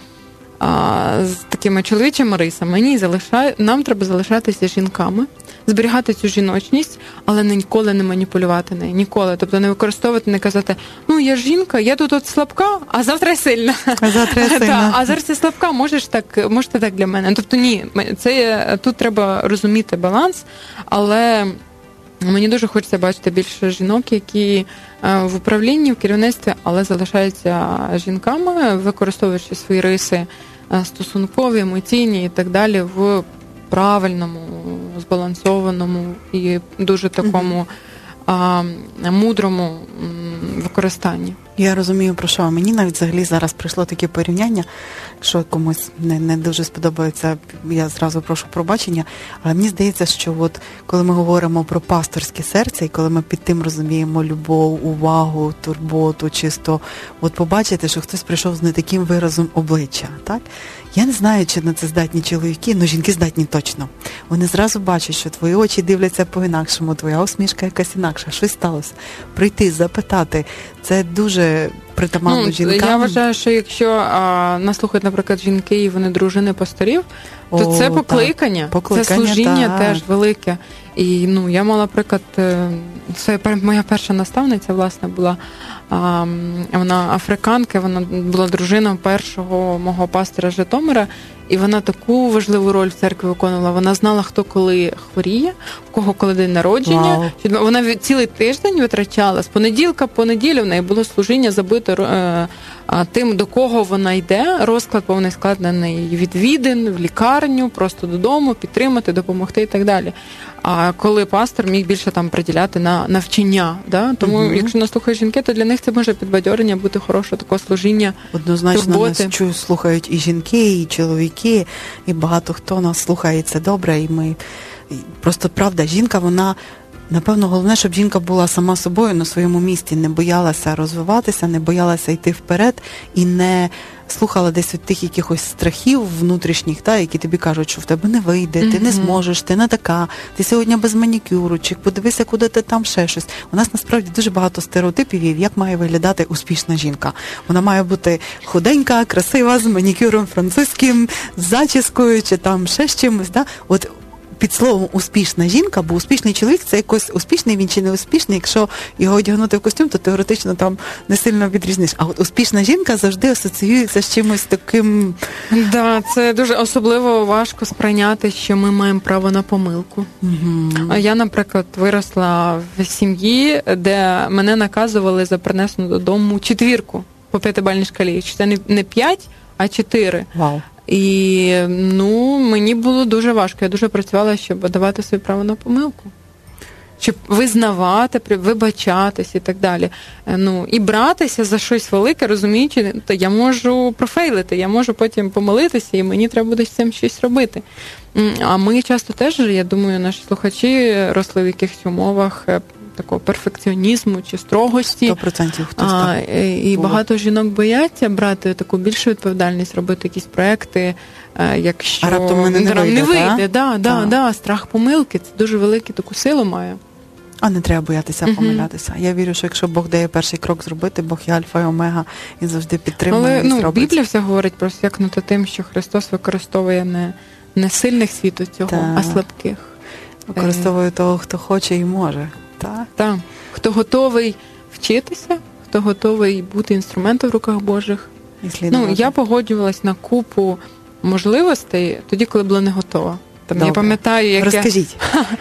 а, з такими чоловічими рисами. Ні, залишає, нам треба залишатися жінками, зберігати цю жіночність, але ніколи не маніпулювати нею, ніколи. Тобто не використовувати, не казати, ну я жінка, я тут от слабка, а завтра я сильна. А завтра я сильна. А зараз я слабка, можеш так, можете так для мене. Тобто ні, це, тут треба розуміти баланс, але... Мені дуже хочеться бачити більше жінок, які в управлінні, в керівництві, але залишаються жінками, використовуючи свої риси стосункові, емоційні і так далі в правильному, збалансованому і дуже такому а, мудрому використанні. Я розумію, про що. Мені навіть взагалі зараз прийшло таке порівняння, якщо комусь не, не дуже сподобається, я зразу прошу пробачення, але мені здається, що от коли ми говоримо про пасторське серце, і коли ми під тим розуміємо любов, увагу, турботу, чисто от побачити, що хтось прийшов з не таким виразом обличчя, так? Я не знаю, чи на це здатні чоловіки, але жінки здатні точно. Вони зразу бачать, що твої очі дивляться по-інакшому, твоя усмішка якась інакша, щось сталося. Прийти, запитати, це дуже притаманно ну, жінкам. Я вважаю, що якщо а, нас слухають, наприклад, жінки, і вони дружини пасторів, то О, це покликання, покликання, це служіння так. теж велике. І ну, я мала, наприклад, це моя перша наставниця, власне, була, а, вона африканка, вона була дружиною першого мого пастора Житомира, і вона таку важливу роль в церкві виконувала. Вона знала, хто коли хворіє, в кого коли день народження. Wow. Вона цілий тиждень витрачала. З понеділка по неділю в неї було служіння забито е, тим, до кого вона йде. Розклад повний склад на неї відвідин, в лікарню, просто додому, підтримати, допомогти і так далі. А коли пастор міг більше там приділяти на навчання. Да? Тому, uh-huh. якщо нас слухають жінки, то для них це може підбадьорення бути хороше такого служіння, однозначно турботи. Нас чую, слухають і жінки, і чоловіки, і багато хто нас слухає, це добре. І ми просто, правда, жінка, вона, напевно, головне, щоб жінка була сама собою на своєму місці, не боялася розвиватися, не боялася йти вперед і не слухала десь від тих якихось страхів внутрішніх, та, які тобі кажуть, що в тебе не вийде, mm-hmm. ти не зможеш, ти не така, ти сьогодні без манікюру, чи подивися, куди ти там ще щось. У нас насправді дуже багато стереотипів, як має виглядати успішна жінка. Вона має бути худенька, красива, з манікюром французьким, з зачіскою, чи там ще з чимось. Да? От під словом успішна жінка, бо успішний чоловік – це якось успішний, він чи не успішний. Якщо його одягнути в костюм, то теоретично там не сильно відрізниш. А от успішна жінка завжди асоціюється з чимось таким... Да, це дуже особливо важко сприйняти, що ми маємо право на помилку. Угу. Я, наприклад, виросла в сім'ї, де мене наказували за принесену додому четвірку по п'ятибальній шкалі. Це не п'ять, а чотири. Вау. І, ну, мені було дуже важко. Я дуже працювала, щоб давати своє право на помилку. Щоб визнавати, вибачатись і так далі. Ну, і братися за щось велике, розуміючи, то я можу профейлити, я можу потім помилитися, і мені треба буде з цим щось робити. А ми часто теж, я думаю, наші слухачі росли в якихось умовах такого перфекціонізму чи строгості. сто відсотків хтось а, так і було. Багато жінок бояться брати таку більшу відповідальність, робити якісь проекти, якщо а раптом мене не вийде, не вийде. Да? Да, да, да. Страх помилки, це дуже велику таку силу має. А не треба боятися uh-huh. помилятися. Я вірю, що якщо Бог дає перший крок зробити, Бог є альфа і омега, і завжди підтримує. Але і ну, зробить. Біблія все говорить просто як над тим, що Христос використовує не, не сильних світу цього, так. а слабких. Використовує того, хто хоче і може. Так? Так. хто готовий вчитися, хто готовий бути інструментом в руках Божих. Ну, я погоджувалась на купу можливостей тоді, коли була не готова. Там, я пам'ятаю, як Розкажіть.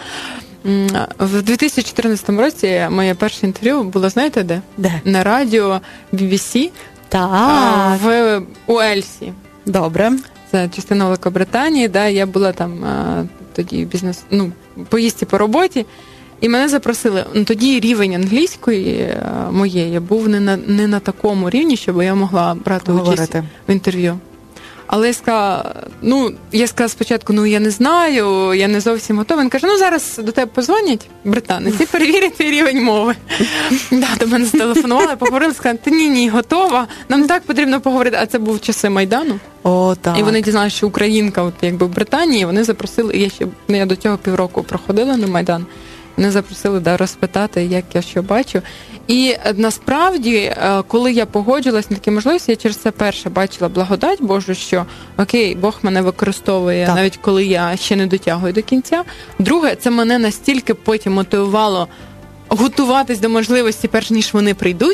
Я... В дві тисячі чотирнадцятому році моє перше інтерв'ю було, знаєте, де? Де? На радіо бі бі сі Так. в Уельсі. Добре. Це частина Великобританії, да, я була там а, тоді бізнес, ну, поїздці по роботі, і мене запросили. Ну, тоді рівень англійської а, моєї був не на, не на такому рівні, щоб я могла брати Говорити. участь в інтерв'ю. Але я сказала, ну, я сказала спочатку, ну, я не знаю, я не зовсім готова. Він каже, ну, зараз до тебе позвонять, британець, і перевірять твій рівень мови. Да, до мене зателефонували, поговорили, сказали, ти ні-ні, готова, нам так потрібно поговорити. А це був часи Майдану. О, так. І вони дізналися, що українка, от, якби в Британії, вони запросили, я ще, ну, я до цього півроку проходила на Майдан, вони запросили, да, розпитати, як я що бачу. І насправді, коли я погоджилась на такі можливості, я через це перше бачила благодать Божу, що окей, Бог мене використовує, так, навіть коли я ще не дотягую до кінця. Друге, це мене настільки потім мотивувало готуватись до можливості, перш ніж вони прийдуть.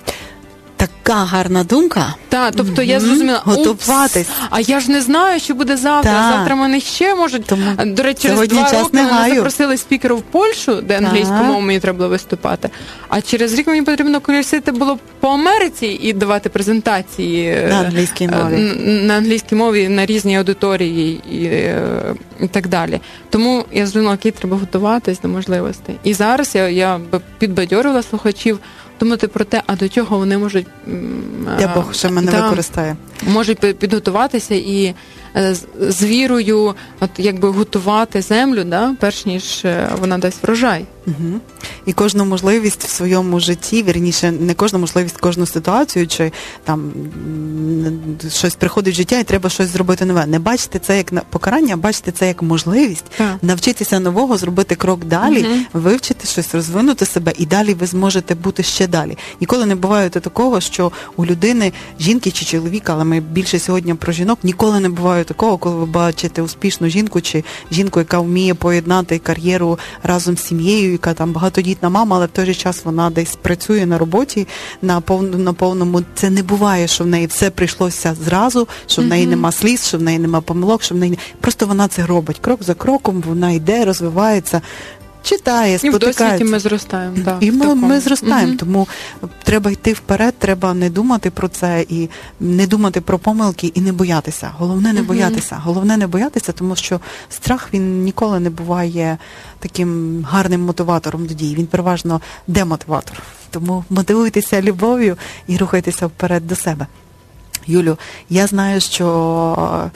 Така гарна думка. Так, тобто mm-hmm. я зрозуміла, готуватись. А я ж не знаю, що буде завтра. Так. Завтра мене ще можуть. Тому до речі, через два роки мене запросили спікеру в Польщу, де англійську мову мені треба було виступати. А через рік мені потрібно колісити було по Америці і давати презентації на англійській мові. На англійській мові, на різні аудиторії і, і так далі. Тому я зрозуміла, окей, треба готуватись до можливостей. І зараз я, я підбадьорила слухачів думати про те, а до чого вони можуть... Де Бог ще мене та, використає. Можуть підготуватися і з, з вірою от, якби готувати землю, да, перш ніж вона дасть врожай. Угу. І кожну можливість в своєму житті, вірніше, не кожну можливість, кожну ситуацію, чи там щось приходить в життя і треба щось зробити нове. Не бачите це як покарання, а бачите це як можливість так. навчитися нового, зробити крок далі, угу. вивчити щось, розвинути себе, і далі ви зможете бути ще далі. Ніколи не буває такого, що у людини, жінки чи чоловіка, але ми більше сьогодні про жінок, ніколи не буває такого, коли ви бачите успішну жінку чи жінку, яка вміє поєднати кар'єру разом з сім'єю, яка там багатодітна мама, але в той же час вона десь працює на роботі на повному, на повному. Це не буває, що в неї все прийшлося зразу, що в неї mm-hmm. нема сліз, що в неї нема помилок, що в неї... Просто вона це робить. Крок за кроком вона йде, розвивається, читає, спотикається. І в досвіді ми зростаємо. Так, і ми, ми зростаємо, mm-hmm. тому треба йти вперед, треба не думати про це, і не думати про помилки, і не боятися. Головне не mm-hmm. боятися. Головне не боятися, тому що страх, він ніколи не буває таким гарним мотиватором до дій. Він переважно демотиватор. Тому мотивуйтеся любов'ю і рухайтеся вперед до себе. Юлю, я знаю, що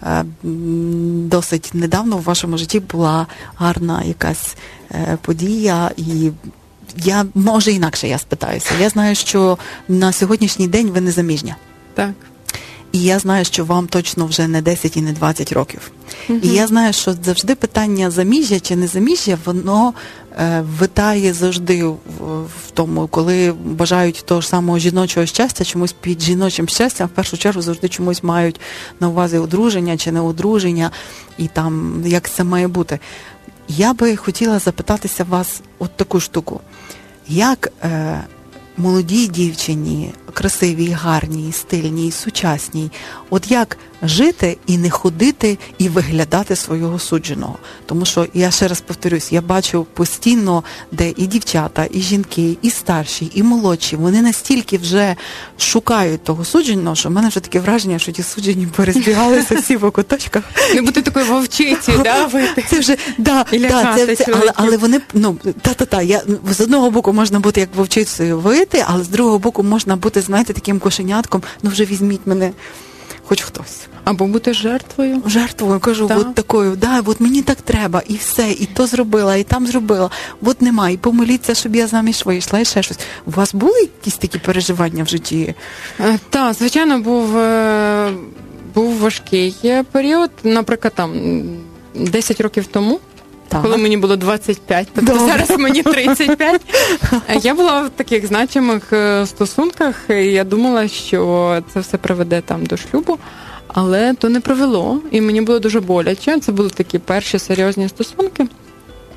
досить недавно в вашому житті була гарна якась подія, і я, може, інакше я спитаюся. Я знаю, що на сьогоднішній день ви не заміжня. Так. І я знаю, що вам точно вже не десять і не двадцять років. Угу. І я знаю, що завжди питання заміжжя чи не заміжжя, воно е, витає завжди в, в тому, коли бажають того ж самого жіночого щастя, чомусь під жіночим щастям, в першу чергу завжди чомусь мають на увазі одруження чи не одруження, і там, як це має бути. Я би хотіла запитатися вас от таку штуку. Як е, молодій дівчині, красивій, гарній, стильній, сучасній, от як жити і не ходити і виглядати свого судженого? Тому що, я ще раз повторюсь, я бачу постійно, де і дівчата, і жінки, і старші, і молодші, вони настільки вже шукають того судженого, що в мене вже таке враження, що ті суджені порозбігалися всі по куточках. Не бути такою вовчиці, да, вийти? Це вже, да, да, це, це, але, але вони, ну, та-та-та, я, з одного боку можна бути як вовчицею вийти, але з другого боку можна бути, знаєте, таким кошенятком, ну вже візьміть мене хоч хтось. Або бути жертвою. Жертвою, кажу, так. от такою, да, от мені так треба, і все, і то зробила, і там зробила, от нема, і помоліться, щоб я заміж вийшла, і ще щось. У вас були якісь такі переживання в житті? Е, так, звичайно, був, е, був важкий період, наприклад, там, десять років тому, так. коли мені було двадцять п'ять, тобто Добре. Зараз мені тридцять п'ять. Я була в таких значимих стосунках, і я думала, що це все приведе там до шлюбу, але то не привело, і мені було дуже боляче. Це були такі перші серйозні стосунки.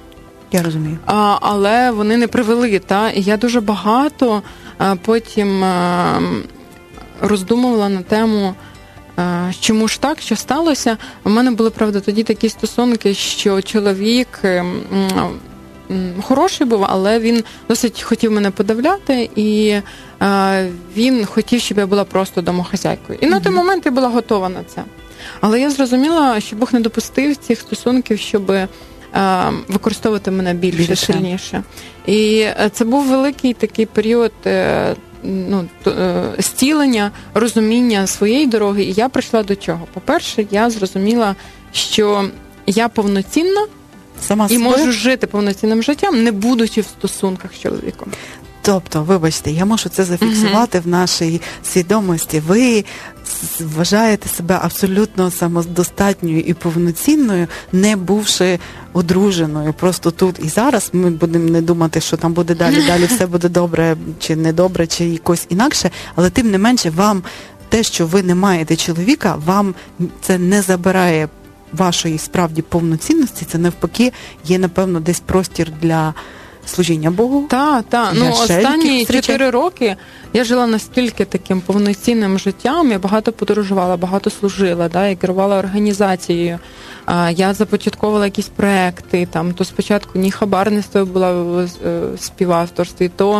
Я розумію. А, але вони не привели. Та? І я дуже багато а, потім а, роздумувала на тему, а, чому ж так, що сталося. У мене були, правда, тоді такі стосунки, що чоловік м, м, хороший був, але він досить хотів мене подавляти, і а, він хотів, щоб я була просто домохазяйкою. І mm-hmm. на той момент я була готова на це. Але я зрозуміла, що Бог не допустив цих стосунків, щоб використовувати мене більше, більше, сильніше. І це був великий такий період ну, зцілення, розуміння своєї дороги. І я прийшла до чого? По-перше, я зрозуміла, що я повноцінна Сама і своє? можу жити повноцінним життям, не будучи в стосунках з чоловіком. Тобто, вибачте, я можу це зафіксувати uh-huh. в нашій свідомості. Ви вважаєте себе абсолютно самодостатньою і повноцінною, не бувши одруженою. Просто тут і зараз ми будемо не думати, що там буде далі, далі все буде добре, чи недобре, чи якось інакше, але тим не менше вам те, що ви не маєте чоловіка, вам це не забирає вашої справді повноцінності, це навпаки є, напевно, десь простір для служіння Богу. Так, так. Ну, останні чотири роки я жила настільки таким повноцінним життям, я багато подорожувала, багато служила, да, я керувала організацією, я започатковувала якісь проекти, там, то спочатку ні хабарництво була в співавторстві, то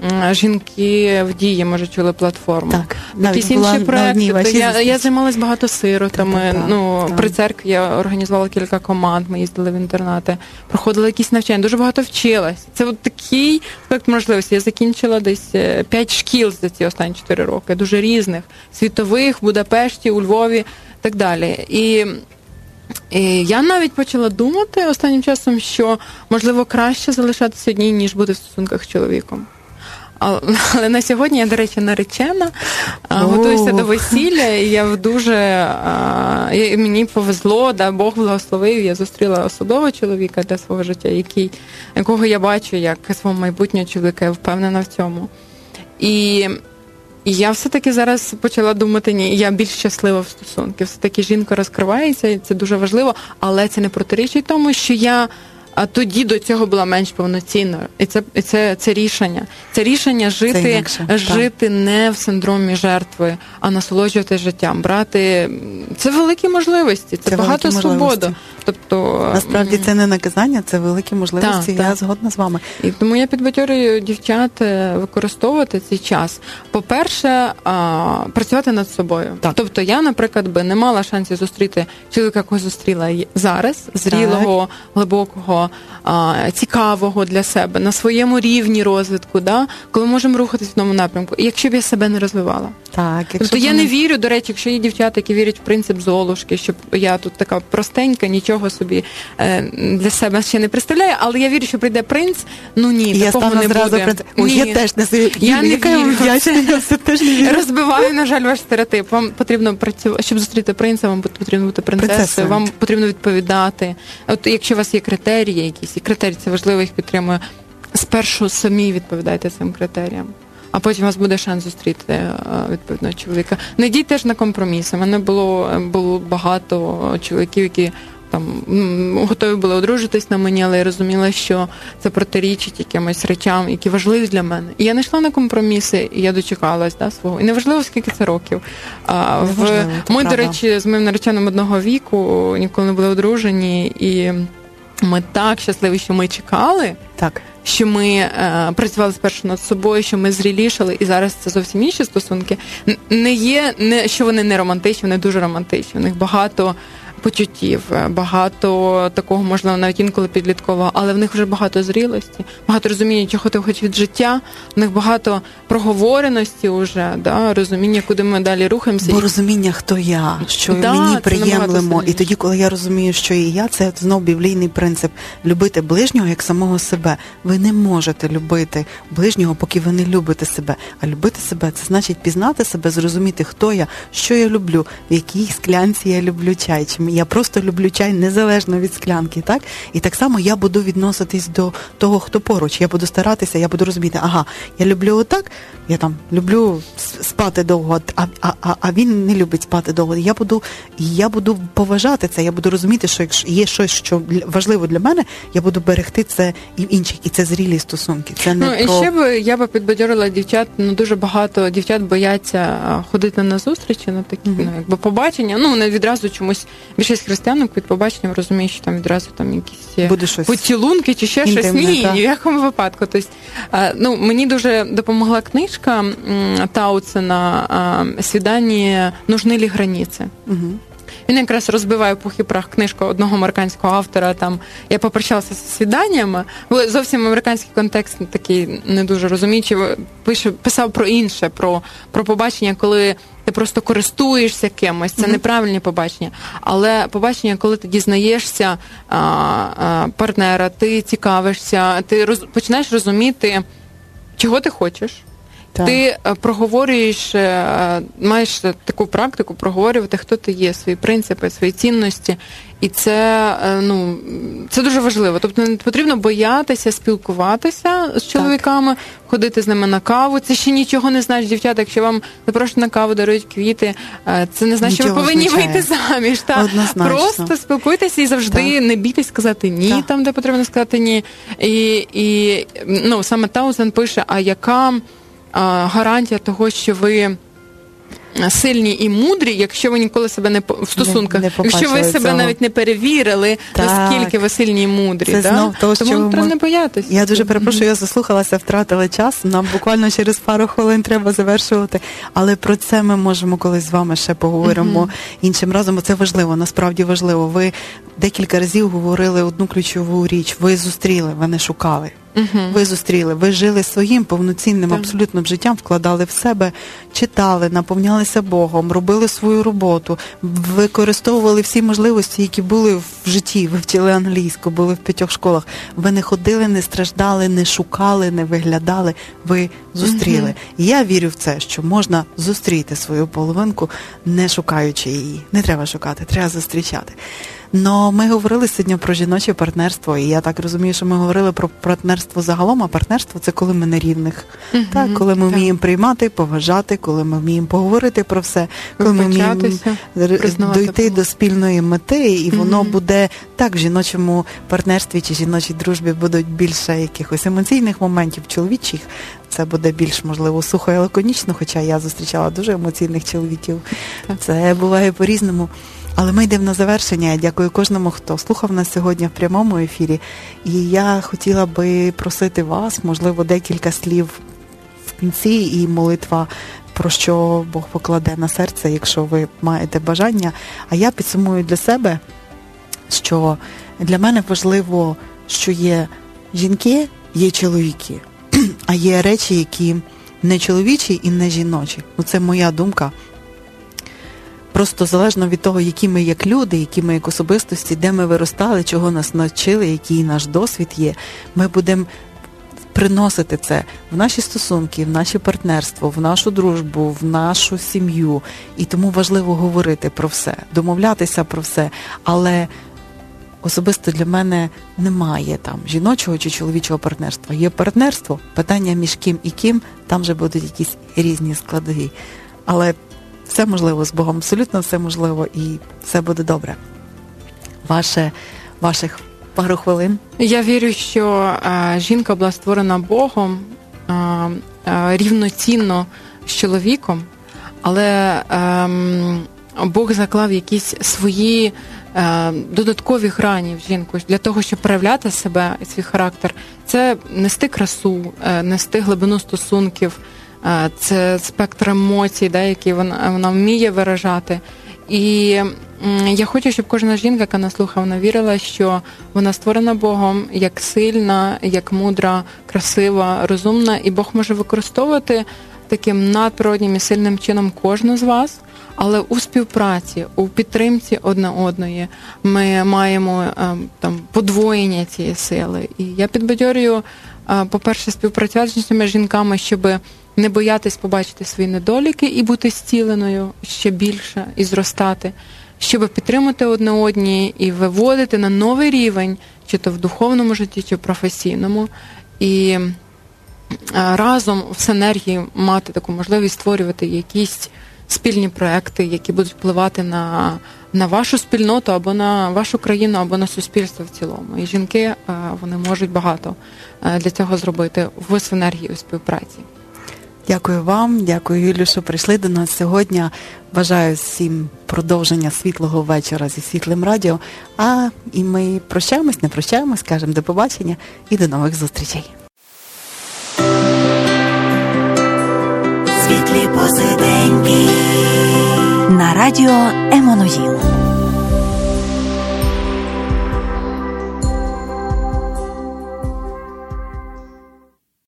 жінки в дії, може, чули платформу. Так, якісь інші проекти. Я, я займалась багато сиротами. Так, так, ну, так. При церкві я організувала кілька команд, ми їздили в інтернати, проходила якісь навчання, дуже багато вчилась. Це от такий аспект можливості. Я закінчила десь п'ять шкіл за ці останні чотири роки, дуже різних, світових, в Будапешті, у Львові і так далі. І І я навіть почала думати останнім часом, що, можливо, краще залишатися одній, ніж бути в стосунках з чоловіком. Але на сьогодні я, до речі, наречена, oh. готуюся до весілля, і я дуже, і мені повезло, да, Бог благословив, я зустріла особливого чоловіка для свого життя, який, якого я бачу як свого майбутнього чоловіка, я впевнена в цьому. І, і я все-таки зараз почала думати, ні, я більш щаслива в стосунках, все-таки жінка розкривається, і це дуже важливо, але це не протирічить тому, що я а тоді до цього була менш повноцінною. І це, і це, це рішення. Це рішення жити, це інакше, жити не в синдромі жертви, а насолоджувати життям, брати... Це великі можливості, це, це багато свободи. Тобто, насправді це не наказання, це великі можливості, так, я так. згодна з вами. І тому я підбадьорюю дівчат використовувати цей час. По-перше, працювати над собою. Так. Тобто я, наприклад, би не мала шансів зустріти чоловіка, якого зустріла зараз, зрілого, так. глибокого, цікавого для себе, на своєму рівні розвитку, да? Коли можемо рухатись в одному напрямку. І якщо б я себе не розвивала. Так, тобто я не вірю, до речі, якщо є дівчата, які вірять в принцип Золушки, щоб я тут така простенька, нічого собі е, для себе ще не представляю, але я вірю, що прийде принц, ну ні, я такого не буде. Принц... Ой, ні. я теж не знаю. Я не вірю. Я все теж не вірю. Розбиваю, на жаль, ваш стереотип. Вам потрібно працювати, щоб зустріти принца, вам потрібно бути принцесою, принцесою. Вам потрібно відповідати. От якщо у вас є критерії якісь, і критерії, це важливо, їх підтримую, спершу самі відповідайте цим критеріям. А потім у вас буде шанс зустріти відповідного чоловіка. Не йдіть теж на компроміси. У мене було, було багато чоловіків, які там готові були одружитись на мені, але я розуміла, що це протирічить якимось речам, які важливі для мене. І я не йшла на компроміси, і я дочекалась, да, свого. І неважливо, скільки це років. А, в... Важливо, ми, до речі, з моїм нареченим одного віку ніколи не були одружені, і ми так щасливі, що ми чекали. Так. Що ми е, працювали спершу над собою, що ми зрілішали, і зараз це зовсім інші стосунки. Не є, не, що вони не романтичні, вони дуже романтичні. У них багато почуттів, багато такого, можливо, навіть інколи підліткового, але в них вже багато зрілості, багато розуміння, чого ти хочеш від життя, в них багато проговореності вже, да, розуміння, куди ми далі рухаємося. Бо розуміння, хто я, що да, мені приємлемо. І тоді, коли я розумію, що і я, це знов біблійний принцип – любити ближнього як самого себе. Ви не можете любити ближнього, поки ви не любите себе. А любити себе – це значить пізнати себе, зрозуміти, хто я, що я люблю, в якій склянці я люблю чай, чи я просто люблю чай незалежно від склянки, так? І так само я буду відноситись до того, хто поруч. Я буду старатися, я буду розуміти, ага, я люблю отак, я там люблю спати довго, а, а, а, а він не любить спати довго. Я буду, я буду поважати це, я буду розуміти, що якщо є щось, що важливо для мене, я буду берегти це і в інших. І це зрілі стосунки. Це не ну, про... І ще б я би підбадьорила дівчат, ну дуже багато дівчат бояться ходити на зустрічі, на такі, mm-hmm. ну, якби побачення. Ну, вони відразу чомусь, більшість християнок від побачення розуміють, що там відразу там якісь поцілунки чи ще інтимне, щось. Ні, так. ні в якому випадку. Тобто, ну, мені дуже допомогла книжка Тауцена «Свідання нужны ли границі». Угу. Він якраз розбиває пух і прах книжку одного американського автора, там «Я попрощався зі свіданнями». Зовсім американський контекст такий не дуже розуміючий. Пише, писав про інше, про, про побачення, коли ти просто користуєшся кимось. Це mm-hmm. неправильні побачення. Але побачення, коли ти дізнаєшся а, а, партнера, ти цікавишся, ти роз, починаєш розуміти, чого ти хочеш. Так. Ти проговорюєш, маєш таку практику проговорювати, хто ти є, свої принципи, свої цінності. І це, ну, це дуже важливо. Тобто не потрібно боятися спілкуватися з чоловіками, так. ходити з ними на каву. Це ще нічого не значить, дівчата. Якщо вам запрошують на каву, дарують квіти, це не значить, що ви повинні означає. Вийти заміж. Так? Просто спілкуйтеся і завжди так. не бійтесь сказати ні, так. там, де потрібно сказати ні. І, і ну, саме Таузен пише, а яка гарантія того, що ви сильні і мудрі, якщо ви ніколи себе не в стосунках, не, не якщо ви себе цього. Навіть не перевірили, так. наскільки ви сильні і мудрі. Це да? знов того, тому що треба ми... не боятися. Я дуже перепрошую, я заслухалася, втратила час, нам буквально через пару хвилин треба завершувати, але про це ми можемо колись з вами ще поговоримо uh-huh. іншим разом, бо це важливо, насправді важливо. Ви декілька разів говорили одну ключову річ, ви зустріли, ви не шукали. Uh-huh. Ви зустріли, ви жили своїм повноцінним так. абсолютним життям, вкладали в себе, читали, наповнялися Богом, робили свою роботу, використовували всі можливості, які були в житті. Ви вчили англійську, були в п'ятьох школах. Ви не ходили, не страждали, не шукали, не виглядали. Ви зустріли. Uh-huh. І я вірю в це, що можна зустріти свою половинку, не шукаючи її. Не треба шукати, треба зустрічати. Но ми говорили сьогодні про жіноче партнерство, і я так розумію, що ми говорили про партнерство загалом, а партнерство – це коли ми на рівних. Uh-huh, так, коли ми так. вміємо приймати, поважати, коли ми вміємо поговорити про все, коли ми вміємо дойти до спільної мети, і воно uh-huh. буде так в жіночому партнерстві чи жіночій дружбі будуть більше якихось емоційних моментів, чоловічих. Це буде більш, можливо, сухо і лаконічно, хоча я зустрічала дуже емоційних чоловіків. Це буває по-різному. Але ми йдемо на завершення. Я дякую кожному, хто слухав нас сьогодні в прямому ефірі. І я хотіла би просити вас, можливо, декілька слів в кінці і молитва, про що Бог покладе на серце, якщо ви маєте бажання. А я підсумую для себе, що для мене важливо, що є жінки, є чоловіки, а є речі, які не чоловічі і не жіночі. Ну, це моя думка. Просто залежно від того, які ми як люди, які ми як особистості, де ми виростали, чого нас навчили, який наш досвід є, ми будемо приносити це в наші стосунки, в наше партнерство, в нашу дружбу, в нашу сім'ю. І тому важливо говорити про все, домовлятися про все. Але особисто для мене немає там жіночого чи чоловічого партнерства. Є партнерство, питання між ким і ким, там вже будуть якісь різні складові. Але все можливо з Богом, абсолютно все можливо, і все буде добре. Ваше, ваших пару хвилин. Я вірю, що а, жінка була створена Богом а, а, рівноцінно з чоловіком, але а, Бог заклав якісь свої а, додаткові грані в жінку для того, щоб проявляти себе і свій характер. Це нести красу, нести глибину стосунків, це спектр емоцій, да, які вона, вона вміє виражати. І я хочу, щоб кожна жінка, яка нас слухає, вона вірила, що вона створена Богом як сильна, як мудра, красива, розумна, і Бог може використовувати таким надприроднім і сильним чином кожну з вас, але у співпраці, у підтримці одне одної ми маємо там подвоєння цієї сили. І я підбадьорюю, по-перше, співпрацювати з іншими жінками, щоб не боятись побачити свої недоліки і бути зціленою ще більше і зростати, щоб підтримати одне одні і виводити на новий рівень, чи то в духовному житті, чи в професійному. І разом в синергії мати таку можливість створювати якісь спільні проекти, які будуть впливати на, на вашу спільноту, або на вашу країну, або на суспільство в цілому. І жінки, вони можуть багато для цього зробити в синергії у співпраці. Дякую вам, дякую, Юлію, що прийшли до нас сьогодні. Бажаю всім продовження світлого вечора зі Світлим радіо. А і ми прощаємось, не прощаємось, кажемо до побачення і до нових зустрічей. Світлі посиденьки на радіо Еммануїл.